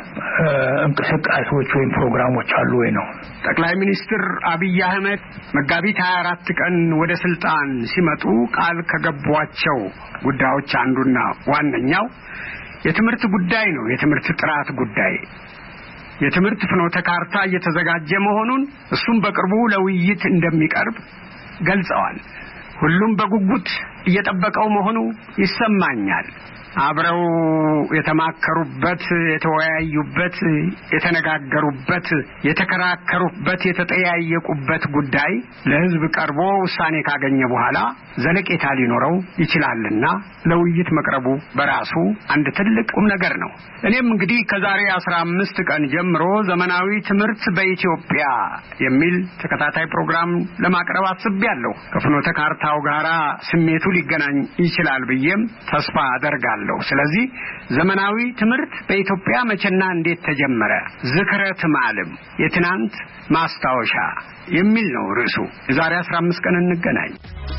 እንቅስቃሴዎች ወይም ፕሮግራሞች አሉ ወይ ነው። ጠቅላይ ሚኒስትር አብይ አህመድ መጋቢት 24 ቀን ወደ ስልጣን ሲመጡ ቃል ከገቧቸው ጉዳዮች አንዱና ዋነኛው የትምህርት ጉዳይ ነው። የትምህርት ጥራት ጉዳይ የትምህርት ፍኖተ ካርታ እየተዘጋጀ መሆኑን እሱም በቅርቡ ለውይይት እንደሚቀርብ ገልጸዋል። ሁሉም በጉጉት እየጠበቀው መሆኑ ይሰማኛል። አብረው የተማከሩበት፣ የተወያዩበት፣ የተነጋገሩበት፣ የተከራከሩበት፣ የተጠያየቁበት ጉዳይ ለሕዝብ ቀርቦ ውሳኔ ካገኘ በኋላ ዘለቄታ ሊኖረው ይችላልና ለውይይት መቅረቡ በራሱ አንድ ትልቅ ቁም ነገር ነው። እኔም እንግዲህ ከዛሬ 15 ቀን ጀምሮ ዘመናዊ ትምህርት በኢትዮጵያ የሚል ተከታታይ ፕሮግራም ለማቅረብ አስቤያለሁ። ከፍኖተ ካርታው ጋራ ስሜቱ ሊገናኝ ይችላል ብዬም ተስፋ አደርጋለሁ። ስለዚህ ዘመናዊ ትምህርት በኢትዮጵያ መቼና እንዴት ተጀመረ? ዝክረ ትማልም የትናንት ማስታወሻ የሚል ነው ርዕሱ። የዛሬ 15 ቀን እንገናኝ።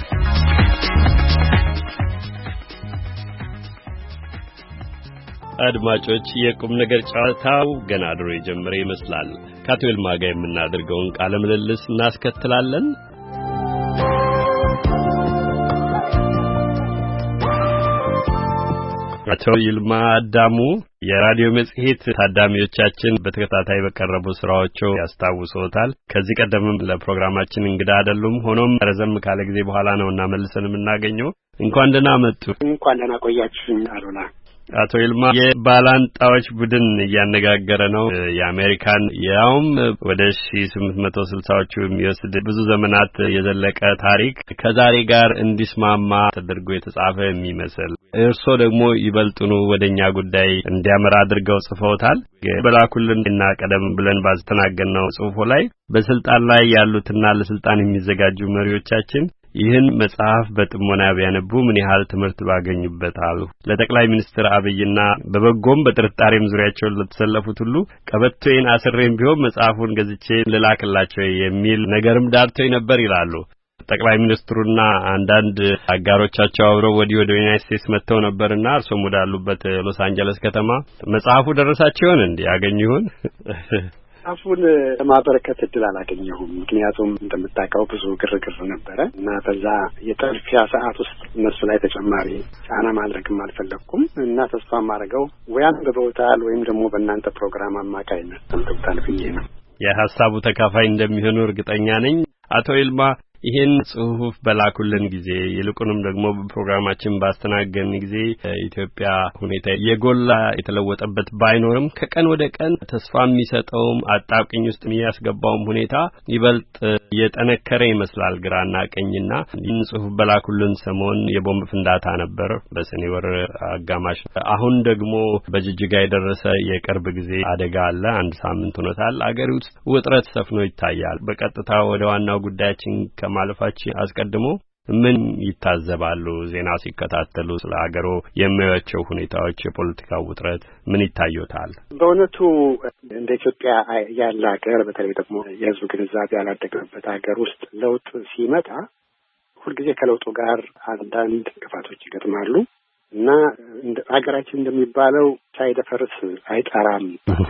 አድማጮች፣ የቁም ነገር ጨዋታው ገና ድሮ የጀመረ ይመስላል። ከአቶ ይልማ ጋር የምናደርገውን ቃለ ምልልስ እናስከትላለን። አቶ ይልማ አዳሙ የራዲዮ መጽሔት ታዳሚዎቻችን በተከታታይ በቀረቡ ስራዎቻቸው ያስታውሱታል። ከዚህ ቀደምም ለፕሮግራማችን እንግዳ አይደሉም። ሆኖም ረዘም ካለ ጊዜ በኋላ ነውና መልሰን የምናገኘው። እንኳን ደህና መጡ። እንኳን ደህና ቆያችሁኝ አሉላ። አቶ ይልማ የባላንጣዎች ቡድን እያነጋገረ ነው። የአሜሪካን ያውም ወደ 1860ዎቹ የሚወስድ ብዙ ዘመናት የዘለቀ ታሪክ ከዛሬ ጋር እንዲስማማ ተደርጎ የተጻፈ የሚመስል እርሶ ደግሞ ይበልጡኑ ወደኛ ጉዳይ እንዲያመራ አድርገው ጽፈውታል። በላኩልን እና ቀደም ብለን ባስተናገድነው ጽሑፎ ላይ በስልጣን ላይ ያሉትና ለስልጣን የሚዘጋጁ መሪዎቻችን ይህን መጽሐፍ በጥሞና ቢያነቡ ምን ያህል ትምህርት ባገኙበታል። ለጠቅላይ ሚኒስትር አብይና በበጎም በጥርጣሬም ዙሪያቸውን ለተሰለፉት ሁሉ ቀበቶዬን አስሬም ቢሆን መጽሐፉን ገዝቼ ልላክላቸው የሚል ነገርም ዳርቶኝ ነበር ይላሉ። ጠቅላይ ሚኒስትሩና አንዳንድ አጋሮቻቸው አብረው ወደ ዩናይትድ ስቴትስ መጥተው ነበርና እርሶም ወዳሉበት ሎስ አንጀለስ ከተማ መጽሐፉ ደረሳቸውን እንዴ ያገኙ ይሆን? አፉን ለማበረከት እድል አላገኘሁም። ምክንያቱም እንደምታውቀው ብዙ ግርግር ነበረ እና በዛ የጠልፊያ ሰዓት ውስጥ እነሱ ላይ ተጨማሪ ጫና ማድረግም አልፈለኩም እና ተስፋ ማድረገው ወይ አንብበውታል ወይም ደግሞ በእናንተ ፕሮግራም አማካይነት አንብበውታል ብዬ ነው። የሐሳቡ ተካፋይ እንደሚሆኑ እርግጠኛ ነኝ። አቶ ይልማ ይሄን ጽሑፍ በላኩልን ጊዜ ይልቁንም ደግሞ በፕሮግራማችን ባስተናገን ጊዜ ኢትዮጵያ ሁኔታ የጎላ የተለወጠበት ባይኖርም ከቀን ወደ ቀን ተስፋ የሚሰጠውም አጣብቂኝ ውስጥ የሚያስገባውም ሁኔታ ይበልጥ የጠነከረ ይመስላል። ግራና ቀኝና ይህን ጽሑፍ በላኩልን ሰሞን የቦምብ ፍንዳታ ነበር በሰኔ ወር አጋማሽ። አሁን ደግሞ በጅጅጋ የደረሰ የቅርብ ጊዜ አደጋ አለ። አንድ ሳምንት ሆኖታል። አገር ውስጥ ውጥረት ሰፍኖ ይታያል። በቀጥታ ወደ ዋናው ጉዳያችን ማለፋችን አስቀድሞ ምን ይታዘባሉ? ዜና ሲከታተሉ ስለ ሀገሩ የሚያዩቸው ሁኔታዎች፣ የፖለቲካው ውጥረት ምን ይታዩታል? በእውነቱ እንደ ኢትዮጵያ ያለ ሀገር በተለይ ደግሞ የሕዝብ ግንዛቤ ያላደገበት ሀገር ውስጥ ለውጥ ሲመጣ ሁልጊዜ ከለውጡ ጋር አንዳንድ እንቅፋቶች ይገጥማሉ እና ሀገራችን እንደሚባለው ሳይደፈርስ አይጠራም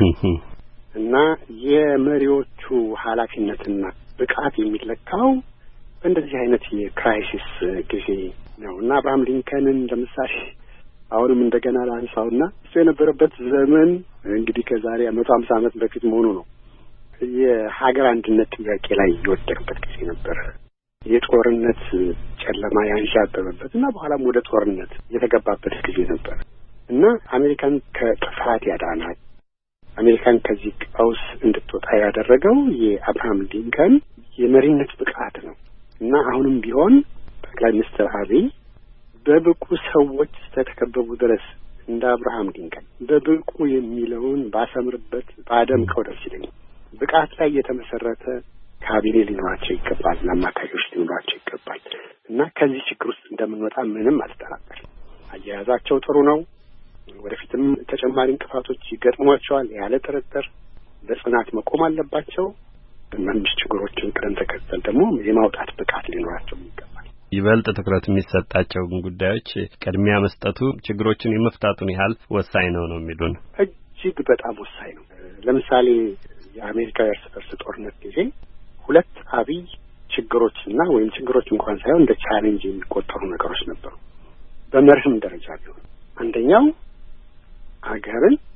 እና የመሪዎቹ ኃላፊነትና ብቃት የሚለካው እንደዚህ አይነት የክራይሲስ ጊዜ ነው እና አብርሃም ሊንከንን ለምሳሌ አሁንም እንደገና ላንሳውና እሱ የነበረበት ዘመን እንግዲህ ከዛሬ 150 ዓመት በፊት መሆኑ ነው። የሀገር አንድነት ጥያቄ ላይ የወደቀበት ጊዜ ነበር። የጦርነት ጨለማ ያንዣበበበት እና በኋላም ወደ ጦርነት የተገባበት ጊዜ ነበር እና አሜሪካን ከጥፋት ያዳናት አሜሪካን ከዚህ ቀውስ እንድትወጣ ያደረገው የአብርሃም ሊንከን የመሪነት ብቃት ነው እና አሁንም ቢሆን ጠቅላይ ሚኒስትር አብይ በብቁ ሰዎች ተተከበቡ ድረስ እንደ አብርሃም ሊንከን በብቁ የሚለውን ባሰምርበት ባደምቀው ደስ ይለኛል። ብቃት ላይ የተመሰረተ ካቢኔ ሊኖራቸው ይገባል፣ አማካሪዎች ሊኖራቸው ይገባል እና ከዚህ ችግር ውስጥ እንደምንወጣ ምንም አልጠራጠርም። አያያዛቸው ጥሩ ነው። ወደፊትም ተጨማሪ እንቅፋቶች ይገጥሟቸዋል። ያለ ጥርጥር በጽናት መቆም አለባቸው። መንግስት ችግሮችን ቅደም ተከተል ደግሞ የማውጣት ብቃት ሊኖራቸው ይገባል። ይበልጥ ትኩረት የሚሰጣቸው ጉዳዮች ቅድሚያ መስጠቱ ችግሮችን የመፍታቱን ያህል ወሳኝ ነው የሚሉን እጅግ በጣም ወሳኝ ነው። ለምሳሌ የአሜሪካ የእርስ በርስ ጦርነት ጊዜ ሁለት አብይ ችግሮችና ወይም ችግሮች እንኳን ሳይሆን እንደ ቻሌንጅ የሚቆጠሩ ነገሮች ነበሩ። በመርህም ደረጃ ቢሆን አንደኛው ሀገርን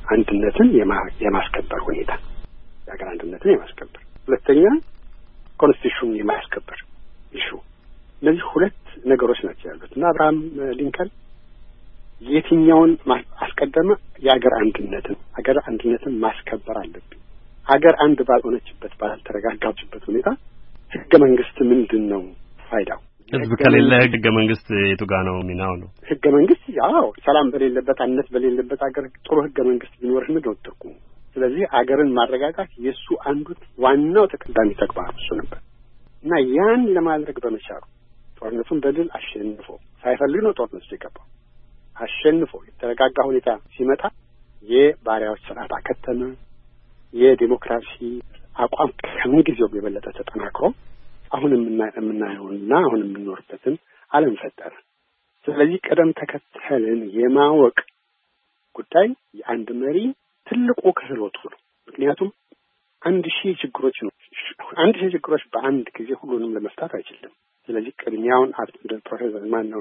አንድነትን የማስከበር ሁኔታ፣ የሀገር አንድነትን የማስከበር ሁለተኛ ኮንስቲቱሽን የማስከበር ኢሹ። እነዚህ ሁለት ነገሮች ናቸው ያሉት እና አብርሃም ሊንከን የትኛውን አስቀደመ? የሀገር አንድነትን ማስከበር አለብኝ። ሀገር አንድ ባልሆነችበት ባልተረጋጋችበት ሁኔታ ህገ መንግስት ምንድን ነው ፋይዳው? ህዝብ ከሌለ ህገ መንግስት የቱ ጋር ነው ሚናው ነው? ህገ መንግስት ያው ሰላም በሌለበት አንድነት በሌለበት ሀገር ጥሩ ህገ መንግስት ቢኖርህ ነው ጥቅሙ። ስለዚህ ሀገርን ማረጋጋት የሱ አንዱ ዋናው ተቀዳሚ ተግባር እሱ ነበር እና ያን ለማድረግ በመቻሉ ጦርነቱን በድል አሸንፎ ሳይፈልግ ነው ጦርነቱ የገባው። አሸንፎ የተረጋጋ ሁኔታ ሲመጣ የባሪያዎች ስርዓት አከተመ። የዲሞክራሲ አቋም ከምንጊዜው የበለጠ ተጠናክሮ አሁን የምናየውና አሁን የምንኖርበትን ዓለም ፈጠረ። ስለዚህ ቀደም ተከተልን የማወቅ ጉዳይ የአንድ መሪ ትልቁ ክህሎቱ ነው። ምክንያቱም 1000 ችግሮች በአንድ ጊዜ ሁሉንም ለመፍታት አይችልም። ስለዚህ ቅድሚያውን ፕሮፌሰር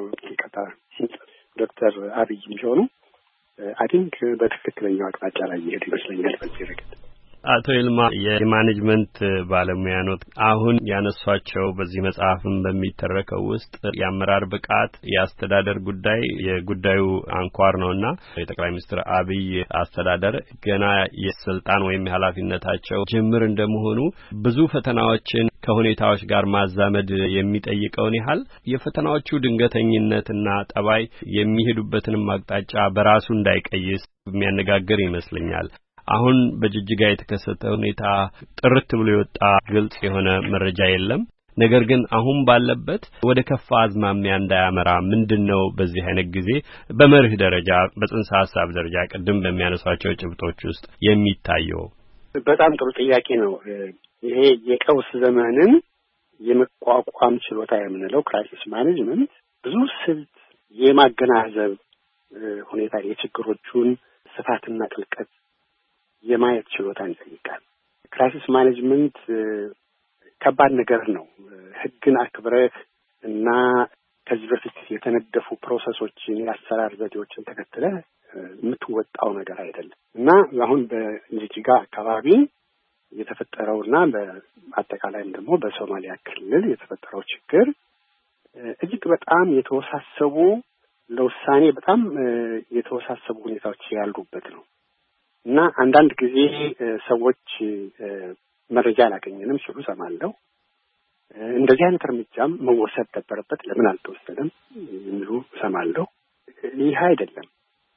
ዶክተር አብይ ቢሆኑ አይ ቲንክ በትክክለኛው አቅጣጫ ላይ ይሄድ ይመስለኛል በዚህ ረገድ። አቶ ይልማ የማኔጅመንት ባለሙያ ኖት። አሁን ያነሷቸው በዚህ መጽሐፍም በሚተረከው ውስጥ የአመራር ብቃት፣ የአስተዳደር ጉዳይ የጉዳዩ አንኳር ነውና የጠቅላይ ሚኒስትር አብይ አስተዳደር ገና የስልጣን ወይም የኃላፊነታቸው ጅምር እንደመሆኑ ብዙ ፈተናዎችን ከሁኔታዎች ጋር ማዛመድ የሚጠይቀውን ያህል የፈተናዎቹ ድንገተኝነትና ጠባይ የሚሄዱበትንም አቅጣጫ በራሱ እንዳይቀይስ የሚያነጋግር ይመስለኛል። አሁን በጅጅጋ የተከሰተ ሁኔታ ጥርት ብሎ የወጣ ግልጽ የሆነ መረጃ የለም። ነገር ግን አሁን ባለበት ወደ ከፋ አዝማሚያ እንዳያመራ ምንድነው በዚህ አይነት ጊዜ በመርህ ደረጃ በጽንሰ ሐሳብ ደረጃ ቀደም በሚያነሷቸው ጭብጦች ውስጥ የሚታየው? በጣም ጥሩ ጥያቄ ነው። ይሄ የቀውስ ዘመንን የመቋቋም ችሎታ የምንለው ክራይሲስ ማኔጅመንት ብዙ ስልት የማገናዘብ ሁኔታ የችግሮቹን ስፋትና ጥልቀት የማየት ችሎታን ይጠይቃል። ክራይሲስ ማኔጅመንት ከባድ ነገር ነው። ህግን አክብረህ እና ከዚህ በፊት የተነደፉ ፕሮሰሶችን የአሰራር ዘዴዎችን ተከትለህ የምትወጣው ነገር አይደለም እና አሁን በጅጅጋ አካባቢ የተፈጠረውና በአጠቃላይም ደግሞ በሶማሊያ ክልል የተፈጠረው ችግር እጅግ በጣም የተወሳሰቡ ለውሳኔ በጣም የተወሳሰቡ ሁኔታዎች ያሉበት ነው እና አንዳንድ ጊዜ ሰዎች መረጃ አላገኘንም ሲሉ ሰማለሁ። እንደዚህ አይነት እርምጃም መወሰድ ነበረበት፣ ለምን አልተወሰደም የሚሉ ሰማለሁ። ይህ አይደለም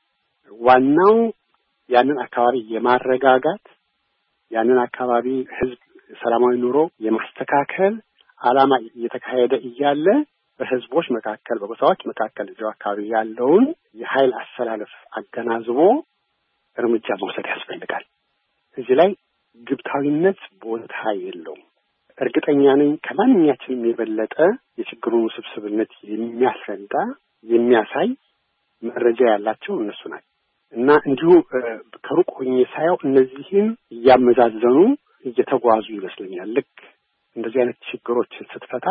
ዋናው። ያንን አካባቢ የማረጋጋት ያንን አካባቢ ህዝብ ሰላማዊ ኑሮ የማስተካከል ዓላማ እየተካሄደ እያለ በህዝቦች መካከል በጎሳዎች መካከል እዚያው አካባቢ ያለውን የኃይል አሰላለፍ አገናዝቦ እርምጃ መውሰድ ያስፈልጋል። እዚህ ላይ ግብታዊነት ቦታ የለውም። እርግጠኛ ነኝ ከማንኛችንም የበለጠ የችግሩን ውስብስብነት የሚያስረዳ የሚያሳይ መረጃ ያላቸው እነሱ ናቸው እና እንዲሁ ከሩቅ ሆኜ ሳየው እነዚህን እያመዛዘኑ እየተጓዙ ይመስለኛል። ልክ እንደዚህ አይነት ችግሮችን ስትፈታ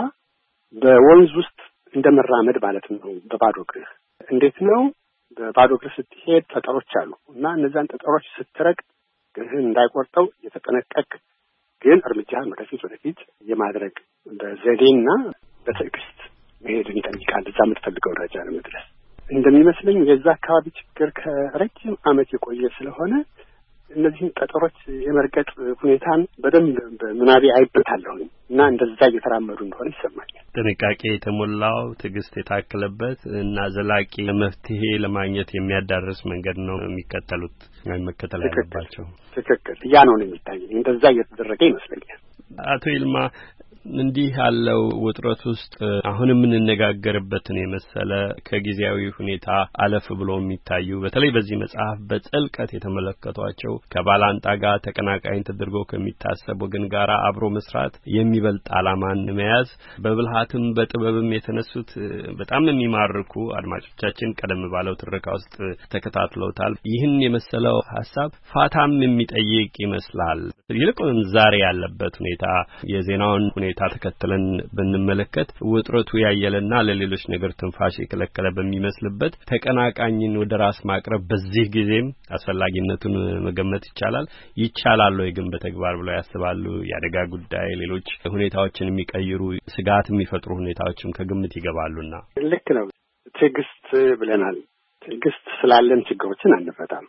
በወንዝ ውስጥ እንደመራመድ ማለት ነው። በባዶ እግርህ እንዴት ነው? በባዶ እግርህ ስትሄድ ጠጠሮች አሉ እና እነዛን ጠጠሮች ስትረግጥ እግርህን እንዳይቆርጠው የተጠነቀቅ ግን እርምጃህን ወደፊት የማድረግ በዘዴና በትዕግስት መሄድን ይጠይቃል። እዛ የምትፈልገው ደረጃ ለመድረስ እንደሚመስለኝ የዛ አካባቢ ችግር ከረጅም ዓመት የቆየ ስለሆነ እነዚህን ጠጠሮች የመርገጥ ሁኔታን በደንብ በምናቤ አይበታለሁኝ እና እንደዛ እየተራመዱ እንደሆነ ይሰማኛል። ጥንቃቄ የተሞላው ትዕግስት የታከለበት እና ዘላቂ መፍትሄ ለማግኘት የሚያዳርስ መንገድ ነው የሚከተሉት ወይም መከተል ያለባቸው። ትክክል። ያ ነው የሚታየኝ። እንደዛ እየተደረገ ይመስለኛል። አቶ ይልማ እንዲህ ያለው ውጥረት ውስጥ አሁን የምንነጋገርበትን የመሰለ ከጊዜያዊ ሁኔታ አለፍ ብሎ የሚታዩ በተለይ በዚህ መጽሐፍ በጥልቀት የተመለከቷቸው ከባላንጣ ጋር ተቀናቃኝ ተደርጎ ከሚታሰብ ወገን ጋር አብሮ መስራት የሚበልጥ ዓላማን መያዝ በብልሃትም በጥበብም የተነሱት በጣም የሚማርኩ አድማጮቻችን ቀደም ባለው ትረካ ውስጥ ተከታትለውታል። ይህን የመሰለው ሐሳብ ፋታም የሚጠይቅ ይመስላል። ይልቁንም ዛሬ ያለበት ሁኔታ የዜናውን ሁኔታ ሁኔታ ተከትለን ብንመለከት ውጥረቱ ያየለና ለሌሎች ነገር ትንፋሽ የከለከለ በሚመስልበት ተቀናቃኝን ወደ ራስ ማቅረብ በዚህ ጊዜም አስፈላጊነቱን መገመት ይቻላል ወይ ግን በተግባር ብለው ያስባሉ? የአደጋ ጉዳይ ሌሎች ሁኔታዎችን የሚቀይሩ ስጋት የሚፈጥሩ ሁኔታዎችም ከግምት ይገባሉና። ልክ ነው። ትዕግስት ብለናል። ትዕግስት ስላለን ችግሮችን አንፈታም።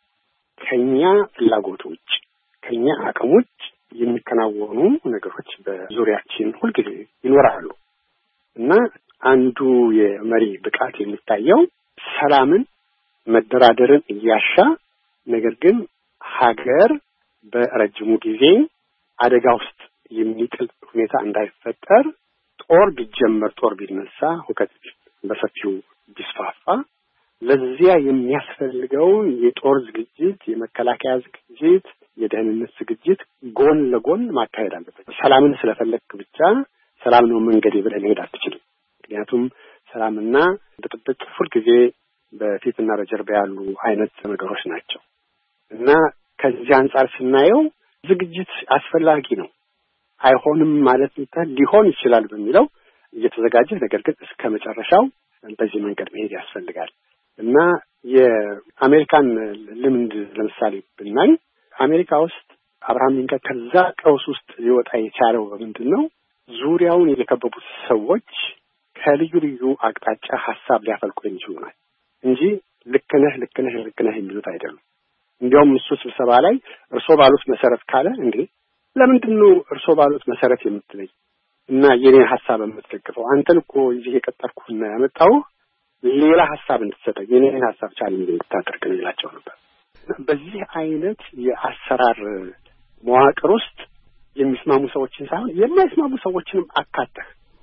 ከኛ ፍላጎቶች ከኛ አቅሞች የሚከናወኑ ነገሮች በዙሪያችን ሁልጊዜ ይኖራሉ እና አንዱ የመሪ ብቃት የሚታየው ሰላምን መደራደርን እያሻ ነገር ግን ሀገር በረጅሙ ጊዜ አደጋ ውስጥ የሚጥል ሁኔታ እንዳይፈጠር ጦር ቢጀመር ጦር ቢነሳ ሁከት በሰፊው ቢስፋፋ ለዚያ የሚያስፈልገው የጦር ዝግጅት የመከላከያ ዝግጅት የደህንነት ዝግጅት ጎን ለጎን ማካሄድ አለበት። ሰላምን ስለፈለክ ብቻ ሰላም ነው መንገድ ብለህ መሄድ አትችልም። ምክንያቱም ሰላምና ብጥብጥ ሁልጊዜ በፊትና በጀርባ ያሉ አይነት ነገሮች ናቸው እና ከዚህ አንጻር ስናየው ዝግጅት አስፈላጊ ነው። አይሆንም ማለት ሊሆን ይችላል በሚለው እየተዘጋጀ ነገር ግን እስከ መጨረሻው በዚህ መንገድ መሄድ ያስፈልጋል እና የአሜሪካን ልምድ ለምሳሌ ብናይ አሜሪካ ውስጥ አብርሃም ሊንከን ከዛ ቀውስ ውስጥ ሊወጣ የቻለው በምንድነው? ዙሪያውን የከበቡት ሰዎች ከልዩ ልዩ አቅጣጫ ሐሳብ ሊያፈልቁ የሚችሉ ናቸው እንጂ ልክ ነህ የሚሉት አይደሉም። እንዲያውም እሱ ስብሰባ ላይ እርሶ ባሉት መሰረት ካለ እንዴ ለምንድነው እርሶ ባሉት መሰረት የምትለይ እና የኔን ሐሳብ የምትደግፈው? አንተን እኮ እዚህ የቀጠርኩና ያመጣው ሌላ ሐሳብ እንድትሰጠኝ የኔን ሐሳብ ቻሌንጅ እንድታደርግ ነው ይላቸው ነበር። በዚህ አይነት የአሰራር መዋቅር ውስጥ የሚስማሙ ሰዎችን ሳይሆን የማይስማሙ ሰዎችንም አካተህ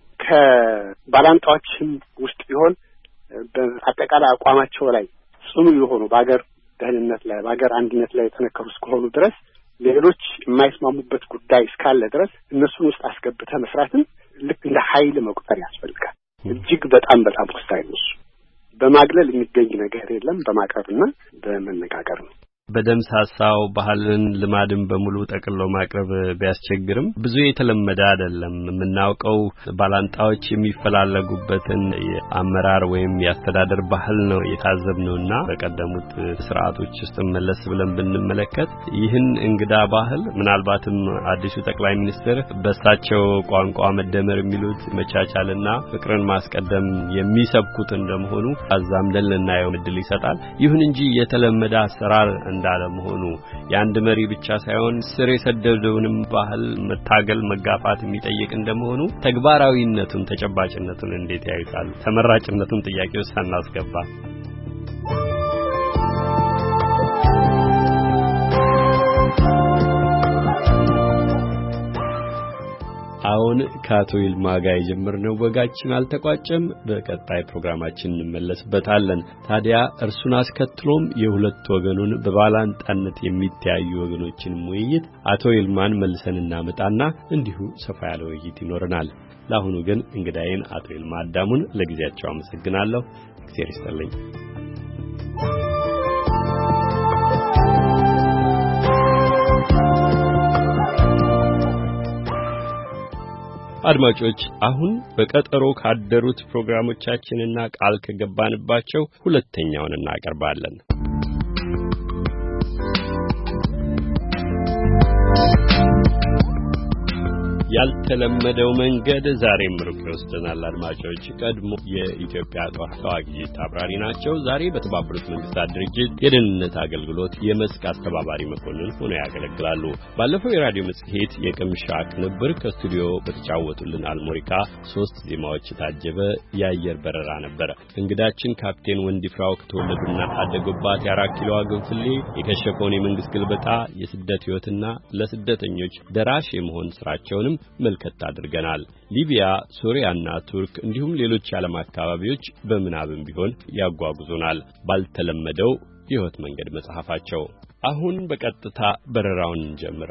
ከባላንጣዎችም ውስጥ ቢሆን በአጠቃላይ አቋማቸው ላይ ጽኑ የሆኑ በአገር ደህንነት ላይ በአገር አንድነት ላይ የተነከሩ እስከሆኑ ድረስ ሌሎች የማይስማሙበት ጉዳይ እስካለ ድረስ እነሱን ውስጥ አስገብተህ መስራትን ልክ እንደ ኃይል መቁጠር ያስፈልጋል። እጅግ በጣም ወሳኝ ነው። በማግለል የሚገኝ ነገር የለም፣ በማቅረብና በመነጋገር ነው። በደምሳሳው ባህልን ልማድን በሙሉ ጠቅሎ ማቅረብ ቢያስቸግርም ብዙ የተለመደ አይደለም። የምናውቀው ባላንጣዎች የሚፈላለጉበትን የአመራር ወይም የአስተዳደር ባህል ነው የታዘብነውና በቀደሙት ስርዓቶች ውስጥ መለስ ብለን ብንመለከት ይህን እንግዳ ባህል ምናልባትም አዲሱ ጠቅላይ ሚኒስትር በሳቸው ቋንቋ መደመር የሚሉት መቻቻልና ፍቅርን ማስቀደም የሚሰብኩት እንደመሆኑ አዛምደን ልናየው እድል ይሰጣል። ይሁን እንጂ የተለመደ አሰራር እንዳለ መሆኑ የአንድ መሪ ብቻ ሳይሆን ስር የሰደደውንም ባህል መታገል መጋፋት የሚጠይቅ እንደመሆኑ ተግባራዊነቱን ተጨባጭነቱን እንዴት ያዩታል? ተመራጭነቱን ጥያቄ ውስጥ ሳናስገባ አሁን ከአቶ ይልማ ጋር የጀመርነው ወጋችን አልተቋጨም። በቀጣይ ፕሮግራማችን እንመለስበታለን። ታዲያ እርሱን አስከትሎም የሁለት ወገኑን በባላንጣነት የሚተያዩ ወገኖችን ውይይት አቶ ይልማን መልሰን እናመጣና እንዲሁ ሰፋ ያለ ውይይት ይኖረናል። ለአሁኑ ግን እንግዳዬን አቶ ይልማ አዳሙን ለጊዜያቸው አመሰግናለሁ። እግዚአብሔር ይስጥልኝ። አድማጮች አሁን በቀጠሮ ካደሩት ፕሮግራሞቻችንና ቃል ከገባንባቸው ሁለተኛውን እናቀርባለን። ያልተለመደው መንገድ ዛሬም ሩቅ ይወስደናል። አድማጮች ቀድሞ የኢትዮጵያ ተዋጊ አብራሪ ናቸው። ዛሬ በተባበሩት መንግስታት ድርጅት የደህንነት አገልግሎት የመስክ አስተባባሪ መኮንን ሆነው ያገለግላሉ። ባለፈው የራዲዮ መጽሔት የቅምሻ ቅንብር ከስቱዲዮ በተጫወቱልን አልሞሪካ 3 ዜማዎች የታጀበ የአየር በረራ ነበር። እንግዳችን ካፕቴን ወንዲፍራው ከተወለዱና አደጉባት የ4 ኪሎ ግንፍሌ የከሸፈውን የመንግስት ግልበጣ የስደት ህይወትና ለስደተኞች ደራሽ የመሆን ስራቸውንም መልከት አድርገናል። ሊቢያ፣ ሶሪያና ቱርክ እንዲሁም ሌሎች የዓለም አካባቢዎች በምናብም ቢሆን ያጓጉዙናል ባልተለመደው የህይወት መንገድ መጽሐፋቸው። አሁን በቀጥታ በረራውን እንጀምር።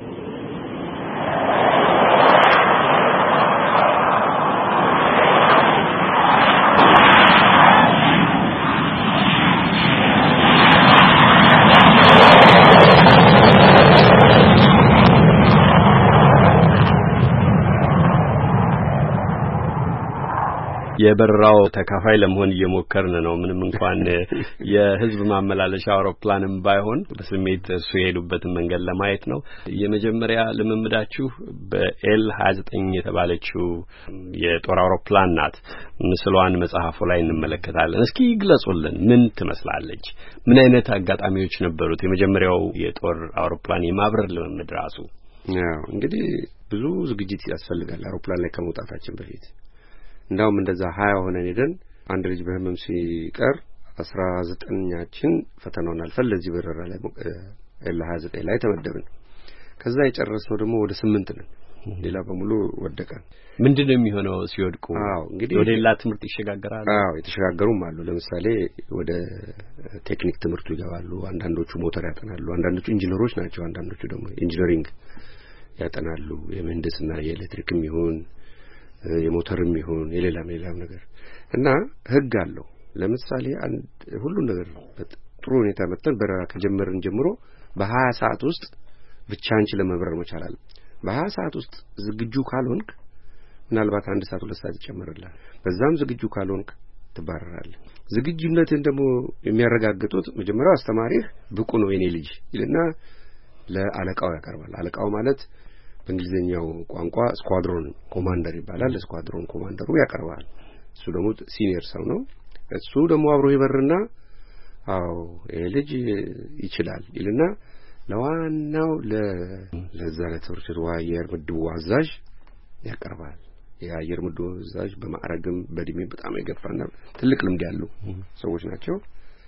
የበረራው ተካፋይ ለመሆን እየሞከርን ነው። ምንም እንኳን የህዝብ ማመላለሻ አውሮፕላንም ባይሆን በስሜት እሱ የሄዱበትን መንገድ ለማየት ነው። የመጀመሪያ ልምምዳችሁ በኤል 29 የተባለችው የጦር አውሮፕላን ናት። ምስሏን መጽሐፉ ላይ እንመለከታለን። እስኪ ግለጹልን፣ ምን ትመስላለች? ምን አይነት አጋጣሚዎች ነበሩት? የመጀመሪያው የጦር አውሮፕላን የማብረር ልምምድ ራሱ ያው እንግዲህ ብዙ ዝግጅት ያስፈልጋል አውሮፕላን ላይ ከመውጣታችን በፊት። እንዳውም እንደዛ 20 ሆነን ሄደን አንድ ልጅ በህመም ሲቀር 19ኛችን ፈተናውን አልፈን ለዚህ በረራ ላይ ኤል 29 ላይ ተመደብን። ከዛ የጨረስነው ደግሞ ወደ 8 ነን። ሌላ በሙሉ ወደቀ። ምንድነው የሚሆነው ሲወድቁ? እንግዲህ ወደ ሌላ ትምህርት ይሸጋገራሉ። የተሸጋገሩም አሉ። ለምሳሌ ወደ ቴክኒክ ትምህርቱ ይገባሉ። አንዳንዶቹ ሞተር ያጠናሉ፣ አንዳንዶቹ ኢንጂነሮች ናቸው፣ አንዳንዶቹ ደግሞ ኢንጂነሪንግ ያጠናሉ። የምህንድስና የኤሌክትሪክም ይሁን የሞተርም ይሁን የሌላም ነገር እና ህግ አለው። ለምሳሌ ሁሉ ነገር ጥሩ ሁኔታ መተን በረራ ከጀመርን ጀምሮ በ20 ሰዓት ውስጥ ብቻ አንችለን መብረር መቻል አለ። በ20 ሰዓት ውስጥ ዝግጁ ካልሆንክ ምናልባት 1 ሰዓት 2 ሰዓት ይጨመርልሃል። በዛም ዝግጁ ካልሆንክ ትባረራለህ። ዝግጁነትን ደግሞ የሚያረጋግጡት መጀመሪያው አስተማሪህ ብቁ ነው የኔ ልጅ ይልና ለአለቃው ያቀርባል። አለቃው ማለት በእንግሊዘኛው ቋንቋ ስኳድሮን ኮማንደር ይባላል። ለስኳድሮን ኮማንደሩ ያቀርባል። እሱ ደግሞ ሲኒየር ሰው ነው። እሱ ደግሞ አብሮ ይበርና ይሄ ልጅ ይችላል ይልና ለዋናው ለዛ ለትምህርት ቤቱ አየር ምድቡ አዛዥ ያቀርባል። የአየር ምድቡ አዛዥ በማዕረግም በእድሜም በጣም የገፋና ትልቅ ልምድ ያለው ሰዎች ናቸው።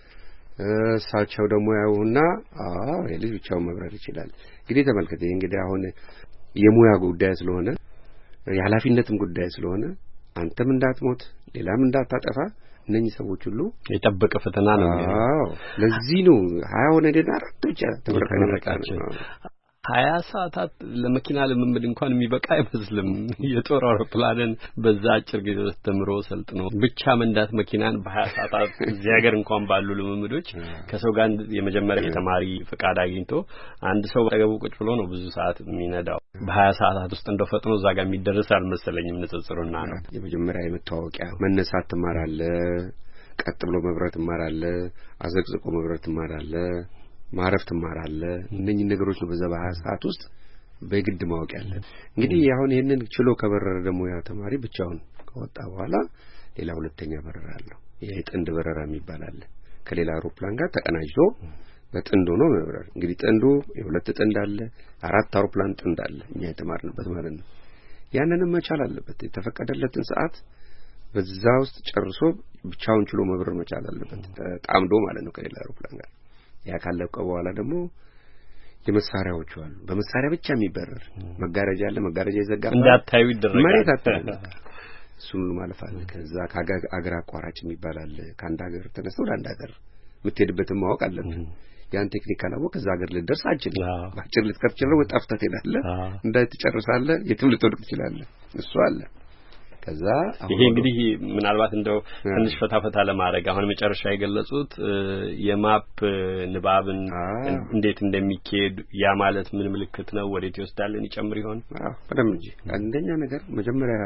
እሳቸው ደግሞ ያውና የልጅ ብቻውን መብረር ይችላል። እንግዲህ ተመልከተ። እንግዲህ አሁን የሙያ ጉዳይ ስለሆነ የኃላፊነትም ጉዳይ ስለሆነ አንተም እንዳትሞት ሌላም እንዳታጠፋ እነኚህ ሰዎች ሁሉ የጠበቀ ፈተና ነው። ለዚህ ነው 20 ሆነ ደና አራት ብቻ ተመረቃቸው። 20 ሰዓታት ለመኪና ልምምድ እንኳን የሚበቃ አይመስልም። የጦር አውሮፕላንን በዛ አጭር ጊዜ ውስጥ ተምሮ ሰልጥኖ ብቻ መንዳት መኪናን በ20 ሰዓታት እዚህ ሀገር እንኳን ባሉ ልምምዶች ከሰው ጋር የመጀመሪያ የተማሪ ፍቃድ አግኝቶ አንድ ሰው አጠገቡ ቁጭ ብሎ ነው ብዙ ሰዓት የሚነዳው። በ20 ሰዓታት ውስጥ እንደው ፈጥኖ እዛ ጋር የሚደርስ አልመሰለኝም። ንጽጽሩና ነው የመጀመሪያ የመታወቂያ መነሳት ትማራለህ፣ ቀጥ ብሎ መብረር ትማራለህ፣ አዘቅዝቆ መብረር ትማራለህ፣ ማረፍ ትማራለህ። እነኚህ ነገሮች ነው በዛ በ20 ሰዓት ውስጥ በግድ ማወቅ ያለብህ። እንግዲህ አሁን ይሄንን ችሎ ከበረረ ደግሞ ያ ተማሪ ብቻውን ከወጣ በኋላ ሌላ ሁለተኛ በረራ አለው። ይሄ ጥንድ በረራ የሚባል አለ። ከሌላ አውሮፕላን ጋር ተቀናጅቶ በጥንድ ሆኖ መብረር። እንግዲህ ጥንዱ የሁለት ጥንድ አለ፣ 4 አውሮፕላን ጥንድ አለ እኛ የተማርንበት ማለት ነው። ያንንም መቻል አለበት። የተፈቀደለትን ሰዓት በዛ ውስጥ ጨርሶ ብቻውን ችሎ መብረር መቻል አለበት፣ ተጣምዶ ማለት ነው ከሌላ አውሮፕላን ጋር። ያ ካለቀ በኋላ ደግሞ የመሳሪያዎቹ አሉ። በመሳሪያ ብቻ የሚበረር መጋረጃ አለ። መጋረጃ ይዘጋል፣ እንዳታዩ ይደረጋል። መሬት አታዩ። እሱን ማለት አለ። ከዛ ከአገር አቋራጭ የሚባል አለ። ከአንድ ሀገር ተነስተው ወደ አንድ ሀገር የምትሄድበትን ማወቅ አለብህ። ያን ቴክኒክ ካላወቅ ከዛ ሀገር ልትደርስ አትችልም። ባጭር ልትቀር ትችላለህ፣ ወይ ጠፍተህ ትሄዳለህ፣ እንዳትጨርሳለህ፣ የትም ልትወድቅ ትችላለህ። እሱ አለ። ከዛ ይሄ እንግዲህ ምናልባት እንደው ትንሽ ፈታፈታ ለማድረግ አሁን መጨረሻ የገለጹት የማፕ ንባብን እንዴት እንደሚካሄድ ያ ማለት ምን ምልክት ነው? ወዴት ይወስዳልን? ይጨምር ይሆን? በደም እንጂ አንደኛ ነገር መጀመሪያ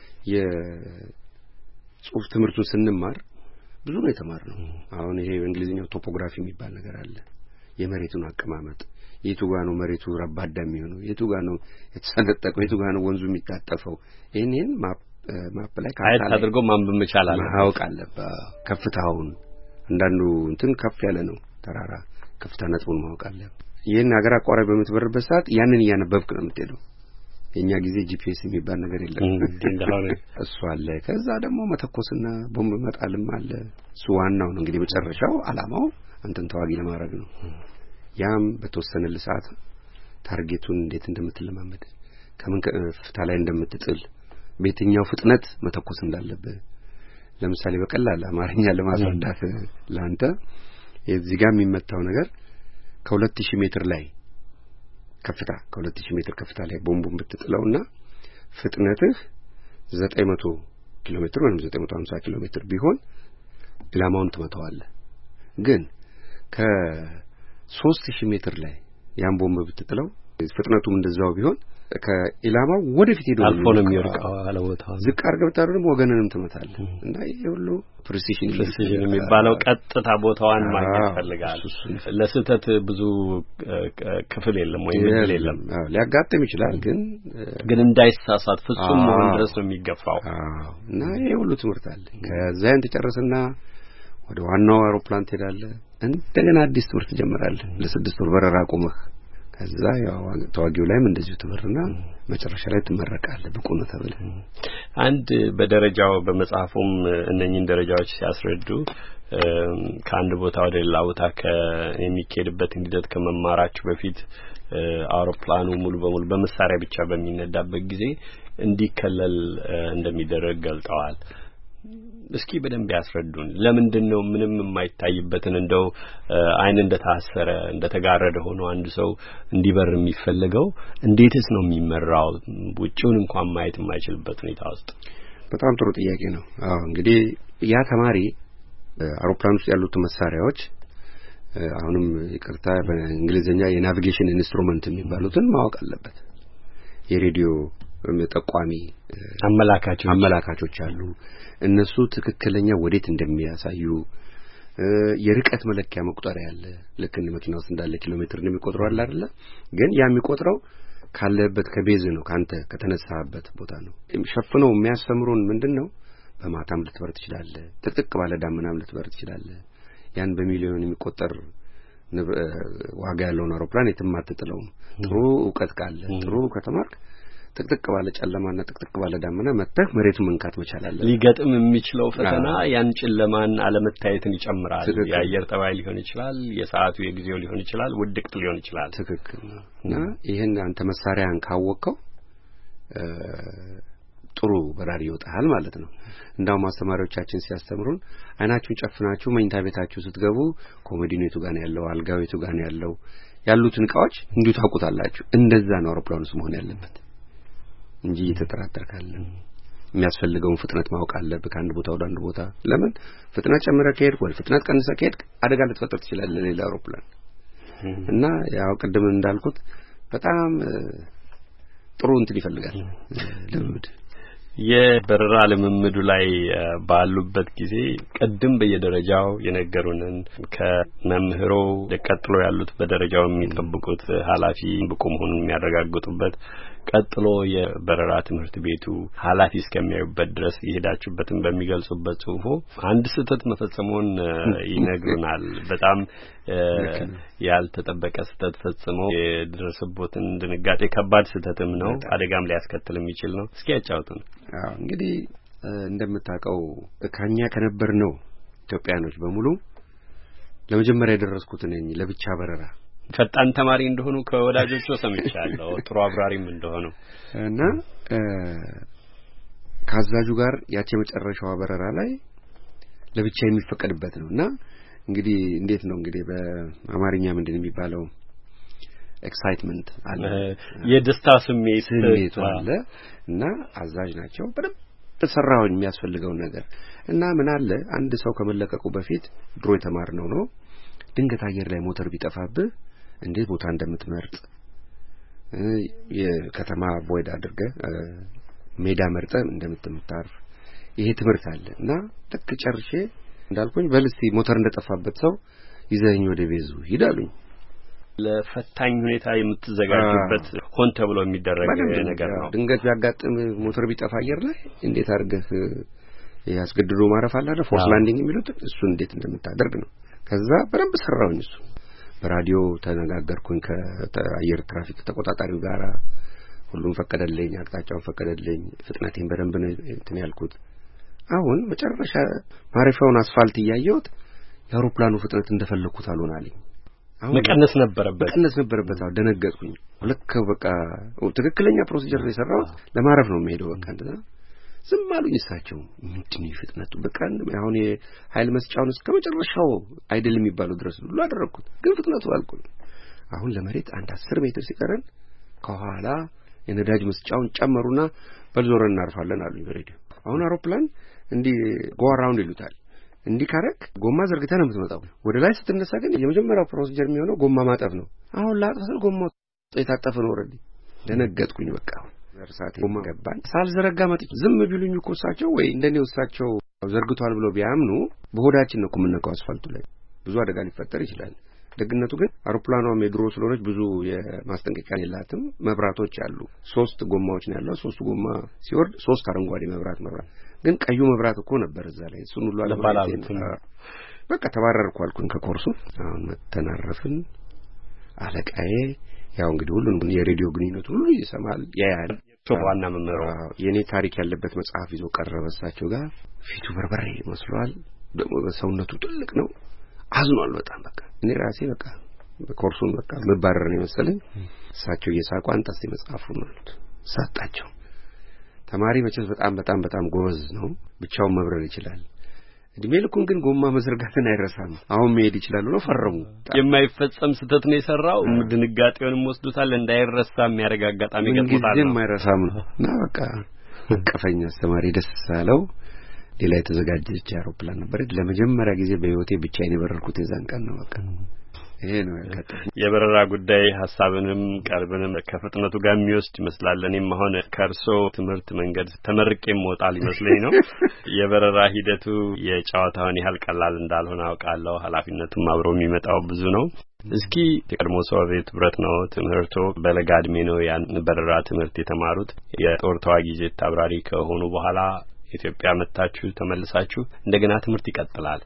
የጽሁፍ ትምህርቱን ስንማር ብዙ ነው የተማርነው። አሁን ይሄ በእንግሊዝኛው ቶፖግራፊ የሚባል ነገር አለ። የመሬቱን አቀማመጥ፣ የቱ ጋር ነው መሬቱ ረባዳ የሚሆነው፣ የቱ ጋር ነው የተሰነጠቀው፣ የቱ ጋር ነው ወንዙ የሚታጠፈው፣ ይሄንን ማፕ ላይ ካርታ አድርጎ ማንበብ መቻል አለ፣ ማወቅ አለበት። ከፍታውን አንዳንዱ እንትን ከፍ ያለ ነው ተራራ ከፍታ ነጥቡን ማወቅ አለበት። ይሄን ሀገር አቋራጭ በምትበርበት ሰዓት ያንን እያነበብክ ነው የምትሄደው። የኛ ጊዜ ጂፒኤስ የሚባል ነገር የለም። እሱ አለ። ከዛ ደግሞ መተኮስና ቦምብ መጣልም አለ። እሱ ዋናው ነው እንግዲህ መጨረሻው አላማው አንተን ተዋጊ ለማድረግ ነው። ያም በተወሰነልህ ሰዓት ታርጌቱን እንዴት እንደምትለማመድ፣ ከምን ከፍታ ላይ እንደምትጥል፣ በየትኛው ፍጥነት መተኮስ እንዳለብህ ለምሳሌ በቀላል አማርኛ ለማስረዳት ላንተ እዚህ ጋር የሚመታው ነገር ከ2000 ሜትር ላይ ከፍታ ከ2000 ሜትር ከፍታ ላይ ቦምቡን ብትጥለውና ፍጥነትህ 900 ኪሎ ሜትር ወይም 950 ኪሎ ሜትር ቢሆን ኢላማውን ትመታዋለህ። ግን ከ3000 ሜትር ላይ ያን ቦምብ ብትጥለው ፍጥነቱም እንደዛው ቢሆን ከኢላማው ወደፊት ሄዶ አልፎ ነው የሚወርቀው አለቦታው ዝቅ አድርገህ ብታደርም ወገንንም ትመታለህ እና ይሄ ሁሉ ፕሪሲሽን የሚባለው ቀጥታ ቦታዋን ማግኘት ፈልጋል ለስህተት ብዙ ክፍል የለም ወይ ምን የለም ሊያጋጥም ይችላል ግን እንዳይሳሳት ፍጹም መሆን ድረስ ነው የሚገፋው እና ይሄ ሁሉ ትምህርት አለ ከዛን ተጨረሰና ወደ ዋናው አውሮፕላን ትሄዳለህ እንደገና አዲስ ትምህርት ጀምራለህ ለ6 ወር በረራ ቆመህ ከዛ ያው ተዋጊው ላይም እንደዚሁ ትምህርና መጨረሻ ላይ ትመረቃለህ ብቁ ነው ተብለህ አንድ በደረጃው በመጽሐፉም እነኚህን ደረጃዎች ሲያስረዱ ከአንድ ቦታ ወደ ሌላ ቦታ የሚኬድበት ሂደት ከመማራችሁ በፊት አውሮፕላኑ ሙሉ በሙሉ በመሳሪያ ብቻ በሚነዳበት ጊዜ እንዲከለል እንደሚደረግ ገልጠዋል እስኪ በደንብ ያስረዱን ለምንድነው ምንም የማይታይበትን እንደው አይን እንደታሰረ እንደተጋረደ ሆኖ አንድ ሰው እንዲበር የሚፈልገው እንዴትስ ነው የሚመራው ውጪውን እንኳን ማየት የማይችልበት ሁኔታ ውስጥ በጣም ጥሩ ጥያቄ ነው አዎ እንግዲህ ያ ተማሪ አውሮፕላን ውስጥ ያሉት መሳሪያዎች አሁንም ይቅርታ በእንግሊዘኛ የናቪጌሽን ኢንስትሩመንት የሚባሉትን ማወቅ አለበት የሬዲዮ ጠቋሚ አመላካቾች አሉ እነሱ ትክክለኛ ወዴት እንደሚያሳዩ የርቀት መለኪያ መቁጠሪያ አለ ልክ እንደ መኪና ውስጥ እንዳለ ኪሎ ሜትር እንደሚቆጥረው አለ አይደል ግን ያ የሚቆጥረው ካለበት ከቤዝ ነው ካንተ ከተነሳበት ቦታ ነው ሸፍነው የሚያስተምሩን ምንድነው በማታም ልትበር ትችላለህ ጥቅጥቅ ባለ ዳመናም ልትበር ትችላለህ ያን በሚሊዮን የሚቆጠር ዋጋ ያለው አውሮፕላን የትም አትጥለው ጥሩ ዕውቀት ካለ ጥሩ ከተማርክ ጥቅጥቅ ባለ ጨለማና ጥቅጥቅ ባለ ዳመና መጥተህ መሬቱን መንካት መቻል አለ ሊገጥም የሚችለው ፈተና ያን ጨለማን አለመታየትን ይጨምራል የአየር ጠባይ ሊሆን ይችላል የሰዓቱ የጊዜው ሊሆን ይችላል ውድቅት ሊሆን ይችላል ትክክል እና ይሄን አንተ መሳሪያን ካወቀው ጥሩ በራሪ ይወጣል ማለት ነው እንዳው ማስተማሪዎቻችን ሲያስተምሩን አይናችሁን ጨፍናችሁ መኝታ ቤታችሁ ስትገቡ ኮሞዲኔቱ ጋር ነው ያለው አልጋው ቤቱ ጋር ነው ያለው ያሉትን ዕቃዎች እንዲሁ ታውቁታላችሁ እንደዛ ነው አውሮፕላኑስ መሆን ያለበት እንጂ ተጠራጠርካለ የሚያስፈልገውን ፍጥነት ማወቅ አለበት ከአንድ ቦታ ወደ አንድ ቦታ ለምን ፍጥነት ጨምረህ ከሄድክ ወይ ፍጥነት ቀንሰህ ከሄድክ አደጋ ልትፈጠር ትችላለህ ሌላ አውሮፕላን እና ያው ቀደም እንዳልኩት በጣም ጥሩ እንትን ይፈልጋል ልምድ የበረራ ልምምዱ ላይ ባሉበት ጊዜ ቀደም በየደረጃው የነገሩንን ከመምህሮ ለቀጥሎ ያሉት በደረጃው የሚጠብቁት ኃላፊ ብቁ መሆኑን የሚያረጋግጡበት ቀጥሎ የበረራ ትምህርት ቤቱ ኃላፊ እስከሚያዩበት ድረስ ይሄዳችሁበትን በሚገልጹበት ጽሁፎ አንድ ስህተት መፈጸሙን ይነግሩናል በጣም ያልተጠበቀ ስህተት ፈጽመው የደረሰቦትን ድንጋጤ ከባድ ስህተትም ነው አደጋም ሊያስከትል የሚችል ነው እስኪ ያጫውቱን አዎ እንግዲህ እንደምታውቀው ካኛ ከነበርነው ኢትዮጵያኖች በሙሉ ለመጀመሪያ የደረስኩት ነኝ ለብቻ በረራ ፈጣን ተማሪ እንደሆኑ ከወዳጆቹ ሰምቻለሁ ጥሩ አብራሪም እንደሆኑ እና ካዛጁ ጋር ያቺ መጨረሻው በረራ ላይ ለብቻ የሚፈቀድበት ነውና እንግዲህ እንዴት ነው እንግዲህ በአማርኛ ምንድነው የሚባለው ኤክሳይትመንት አለ የደስታ ስሜት አለ እና አዛዥ ናቸው በደንብ ተሰራውን የሚያስፈልገው ነገር እና ምን አለ አንድ ሰው ከመለቀቁ በፊት ድሮ የተማርነው ነው ድንገት አየር ላይ ሞተር ቢጠፋብህ እንዴት ቦታ እንደምትመርጥ የከተማ ቦይድ አድርገህ ሜዳ መርጠህ እንደምትምታርፍ ይሄ ትምህርት አለ እና ልክ ጨርሼ እንዳልኩኝ በልስቲ ሞተር እንደጠፋበት ሰው ይዘኝ ወደ ቤዙ ሂዳሉኝ ለፈታኝ ሁኔታ የምትዘጋጁበት ሆን ተብሎ የሚደረግ ነገር ነው ድንገት ቢያጋጥም ሞተር ቢጠፋ አየር ላይ እንዴት አድርገህ ያስገድዶ ማረፍ አለ አይደል ፎርስ ላንዲንግ የሚሉት እሱ እንዴት እንደምታደርግ ነው ከዛ በደንብ ሰራውኝ እሱ በራዲዮ ተነጋገርኩኝ ከአየር ትራፊክ ተቆጣጣሪው ጋራ ሁሉም ፈቀደልኝ አቅጣጫውን ፈቀደልኝ ፍጥነቴን በደንብ ነው እንትን ያልኩት አሁን መጨረሻ ማረፊያውን አስፋልት ያያየሁት የአውሮፕላኑ ፍጥነት እንደፈለኩት አልሆናለኝ መቀነስ ነበረበት አው ደነገጥኩኝ ልክ በቃ ትክክለኛ ፕሮሲጀር ነው የሰራሁት ለማረፍ ነው የምሄደው በቃ እንደዛ ዝም አሉኝ እሳቸው ምንድነው ፍጥነቱ በቃ አሁን የኃይል መስጫውን እስከ መጨረሻው አይደል የሚባለው ድረስ ሁሉ አደረኩት ግን ፍጥነቱ አልቆኝ አሁን ለመሬት አንድ 10 ሜትር ሲቀረን ከኋላ የነዳጅ መስጫውን ጨመሩና በልዞረን እናርፋለን አሉኝ በሬዲዮ አሁን አውሮፕላን እንዲ ጎ አራውንድ ይሉታል እንዲ ካረክ ጎማ ዘርግተህ ነው የምትመጣው ወደ ላይ ስትነሳ ግን የመጀመሪያው ፕሮሲጀር የሚሆነው ጎማ ማጠፍ ነው አሁን ላጥፈው ጎማው የታጠፈ ነው ኦሬዲ ደነገጥኩኝ በቃ ዘርሳቴ ገባኝ ሳልዘረጋ መጥቼ ዝም ቢሉኝ እኮ እሳቸው ወይ እንደኔ እሳቸው ዘርግቷል ብሎ ቢያምኑ በሆዳችን ነው የምንነካው አስፋልቱ ላይ ብዙ አደጋ ሊፈጠር ይችላል ደግነቱ ግን አውሮፕላኗም የድሮ ስለሆነች ብዙ የማስጠንቀቂያ የላትም መብራቶች አሉ 3 ጎማዎች ነው ያለው 3 ጎማ ሲወርድ 3 አረንጓዴ መብራት ግን ቀዩ መብራት እኮ ነበር እዛ ላይ እሱን ሁሉ አለባላበት በቃ ተባረርኩ አልኩኝ ከኮርሱ አሁን ተናረፍን አለቃዬ ያው እንግዲህ ሁሉን የሬዲዮ ግንኙነት ሁሉ ይሰማል ያያል ሶባና መመሮ የኔ ታሪክ ያለበት መጽሐፍ ይዞ ቀረበሳቸው ጋር ፊቱ በርበሬ መስሏል ደግሞ በሰውነቱ ትልቅ ነው አዝኗል በጣም በቃ እኔ ራሴ በቃ ኮርሱን በቃ መባረር ነው መሰለኝ እሳቸው እየሳቁ አንተስ መጽሐፉን ማለት ሳጣቸው ተማሪ መቼስ በጣም ጎበዝ ነው ብቻውን መብረር ይችላል እድሜ ልኩን ግን ጎማ መዘርጋትን አይረሳም አሁን መሄድ ይችላል ነው ፈረሙ የማይፈጸም ስተት ነው የሰራው ድንጋጤውንም ወስዱታል እንዳይረሳም ያረጋጋጣሚ ገጥሞታል የማይረሳም ነው በቃ ቀፈኛ አስተማሪ ደስ ሳለው ሌላ የተዘጋጀች አውሮፕላን ነበር ለመጀመሪያ ጊዜ በህይወቴ ብቻዬን የበረርኩት የዛን ቀን ነው በቃ ይሄ ነው ያጋጠመኝ የበረራ ጉዳይ ሐሳብንም ቀልብንም ከፍጥነቱ ጋር የሚወስድ ይመስላል እኔም አሁን ከርሶ ትምህርት መንገድ ተመርቄም ወጣል ይመስለኝ ነው የበረራ ሂደቱ የጨዋታውን ያህል ቀላል እንዳልሆነ አውቃለሁ ኃላፊነቱም አብሮ የሚመጣው ብዙ ነው እስኪ የቀድሞ ሶቪየት ህብረት ነው ትምህርቶ በለጋ እድሜ ነው ያን በረራ ትምህርት የተማሩት የጦር ተዋጊ ጄት አብራሪ ከሆኑ በኋላ ኢትዮጵያ መጣችሁ ተመልሳችሁ እንደገና ትምህርት ይቀጥላል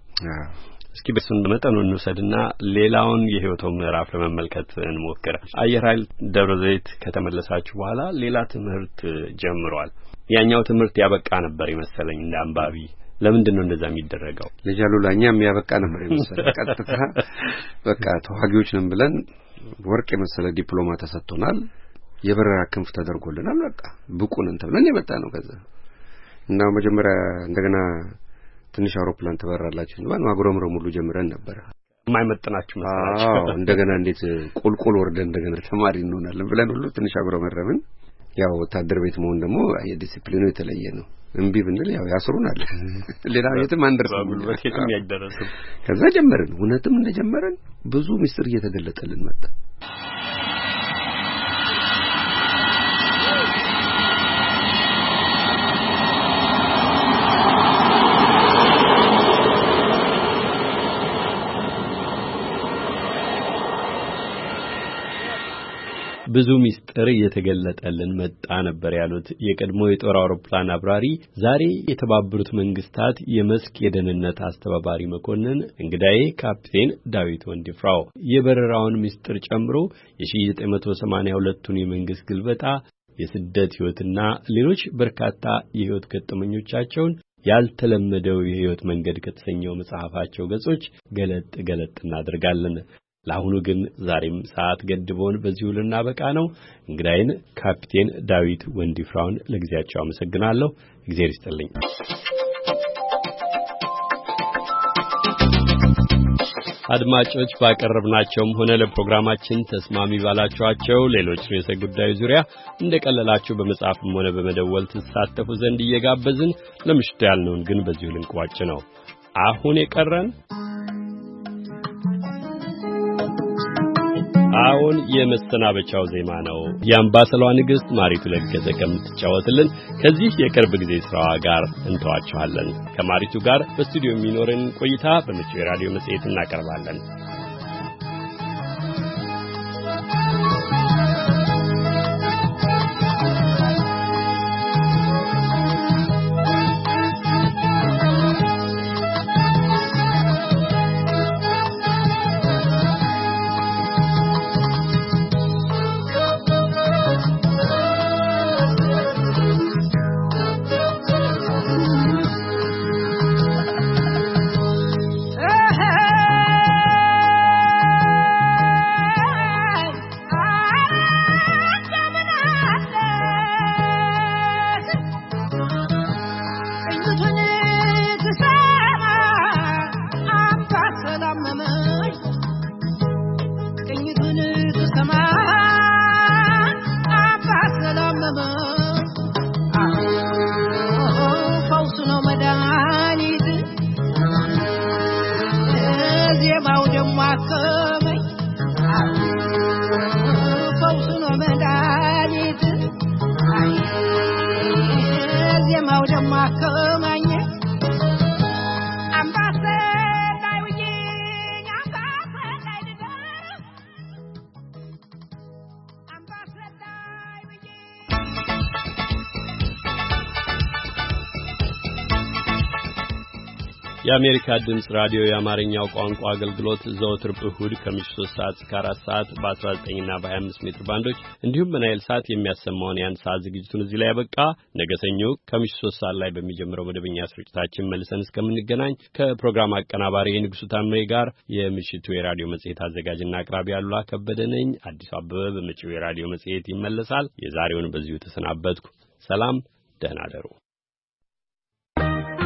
እስኪ በሱን መጠኑ እንውሰድና ሌላውን የህይወቶ ምዕራፍ ለመመልከት እንሞክር አየር ኃይል ደብረ ዘይት ከተመለሳችሁ በኋላ ሌላ ትምህርት ጀምሯል ያኛው ትምህርት ያበቃ ነበር ይመስለኝ እንደ አንባቢ ለምንድን ነው እንደዛ የሚደረገው ለጃሉላኛም ያበቃ ነበር ይመስለኝ ቀጥታ በቃ ተዋጊዎች ነን ብለን ወርቅ የመሰለ ዲፕሎማ ተሰጥቶናል የበረራ ክንፍ ተደርጎልናል በቃ ብቁ ነን ተብለን የመጣ ነው ከዛ እና መጀመሪያ እንደገና ትንሽ አውሮፕላን ተበራላችሁ እንኳን ማግሮምሮ ሙሉ ጀምረን ነበር የማይመጥናችሁ መስላችሁ እንደገና እንዴት ቁልቁል ወርደን እንደገና ተማሪ እንሆናለን ብለን ሁሉ ትንሽ አግሮመረምን ያው ወታደር ቤት መሆን ደግሞ የዲሲፕሊኑ የተለየ ነው እንቢ ብንል ያው ያስሩናል ሌላ የትም አንደርስም ጉልበት የትም ያይደረስም ከዛ ጀመርን እውነትም እንደጀመረን ብዙ ምስጢር እየተገለጠልን መጣ ብዙ ሚስጥር እየተገለጠልን መጣ ነበር ያሉት የቀድሞ የጦር አውሮፕላን አብራሪ ዛሬ የተባበሩት መንግስታት የመስክ የደህንነት አስተባባሪ መኮንን እንግዳዬ ካፕቴን ዳዊት ወንድፍራው የበረራውን ሚስጥር ጨምሮ የ1982ቱን የመንግስት ግልበጣ የስደት ህይወትና ሌሎች በርካታ የህይወት ገጠመኞቻቸውን ያልተለመደው የህይወት መንገድ ከተሰኘው መጽሐፋቸው ገጾች ገለጥ እናደርጋለን ለአሁኑ ግን ዛሬም ሰዓት ገድቦን በዚሁ ልናበቃ ነው እንግዳይን ካፕቴን ዳዊት ወንድፍራውን ለጊዜያቸው አመሰግናለሁ እግዚአብሔር ይስጥልኝ አድማጮች ባቀረብናቸውም ሆነ ለፕሮግራማችን ተስማሚ ባላችኋቸው ሌሎች ርዕሰ ጉዳዮች ዙሪያ እንደቀለላችሁ በመጻፍም ሆነ በመደወል ተሳተፉ ዘንድ እየጋበዝን ለምሽቱ ያልነውን ግን በዚሁ ልንቋጭ ነው አሁን የቀረን አሁን የመሰናበቻው ዜማ ነው የአምባሰሏ ንግስት ማሪቱ ለገሰ ከምትጫወትልን ከዚህ የቅርብ ጊዜ ስራዋ ጋር እንተዋችኋለን ከማሪቱ ጋር በስቱዲዮ የሚኖርን ቆይታ በመጪው የራዲዮ መጽሔት እናቀርባለን ዜማው ደሞ አከመኝ ፈውስ የአሜሪካ ድምጽ ራዲዮ የአማርኛው ቋንቋ አገልግሎት ዘወትር እሁድ ከምሽቱ 3 ሰዓት እስከ 4 ሰዓት በ19 እና በ25 ሜትር ባንዶች እንዲሁም በናይል ሳት የሚያሰማውን ያን ሰዓት ዝግጅቱን እዚህ ላይ ያበቃ። ነገ ሰኞ ከምሽቱ 3 ሰዓት ላይ በሚጀምረው መደበኛ ስርጭታችን መልሰን እስከምንገናኝ ከፕሮግራም አቀናባሪ ንጉሱ ታምሬ ጋር የምሽቱ የራዲዮ መጽሔት አዘጋጅና አቅራቢ አሉላ ከበደ ነኝ። አዲሱ አበበ በመጪው የራዲዮ መጽሔት ይመለሳል። የዛሬውን በዚሁ ተሰናበትኩ። ሰላም፣ ደህና ደሩ።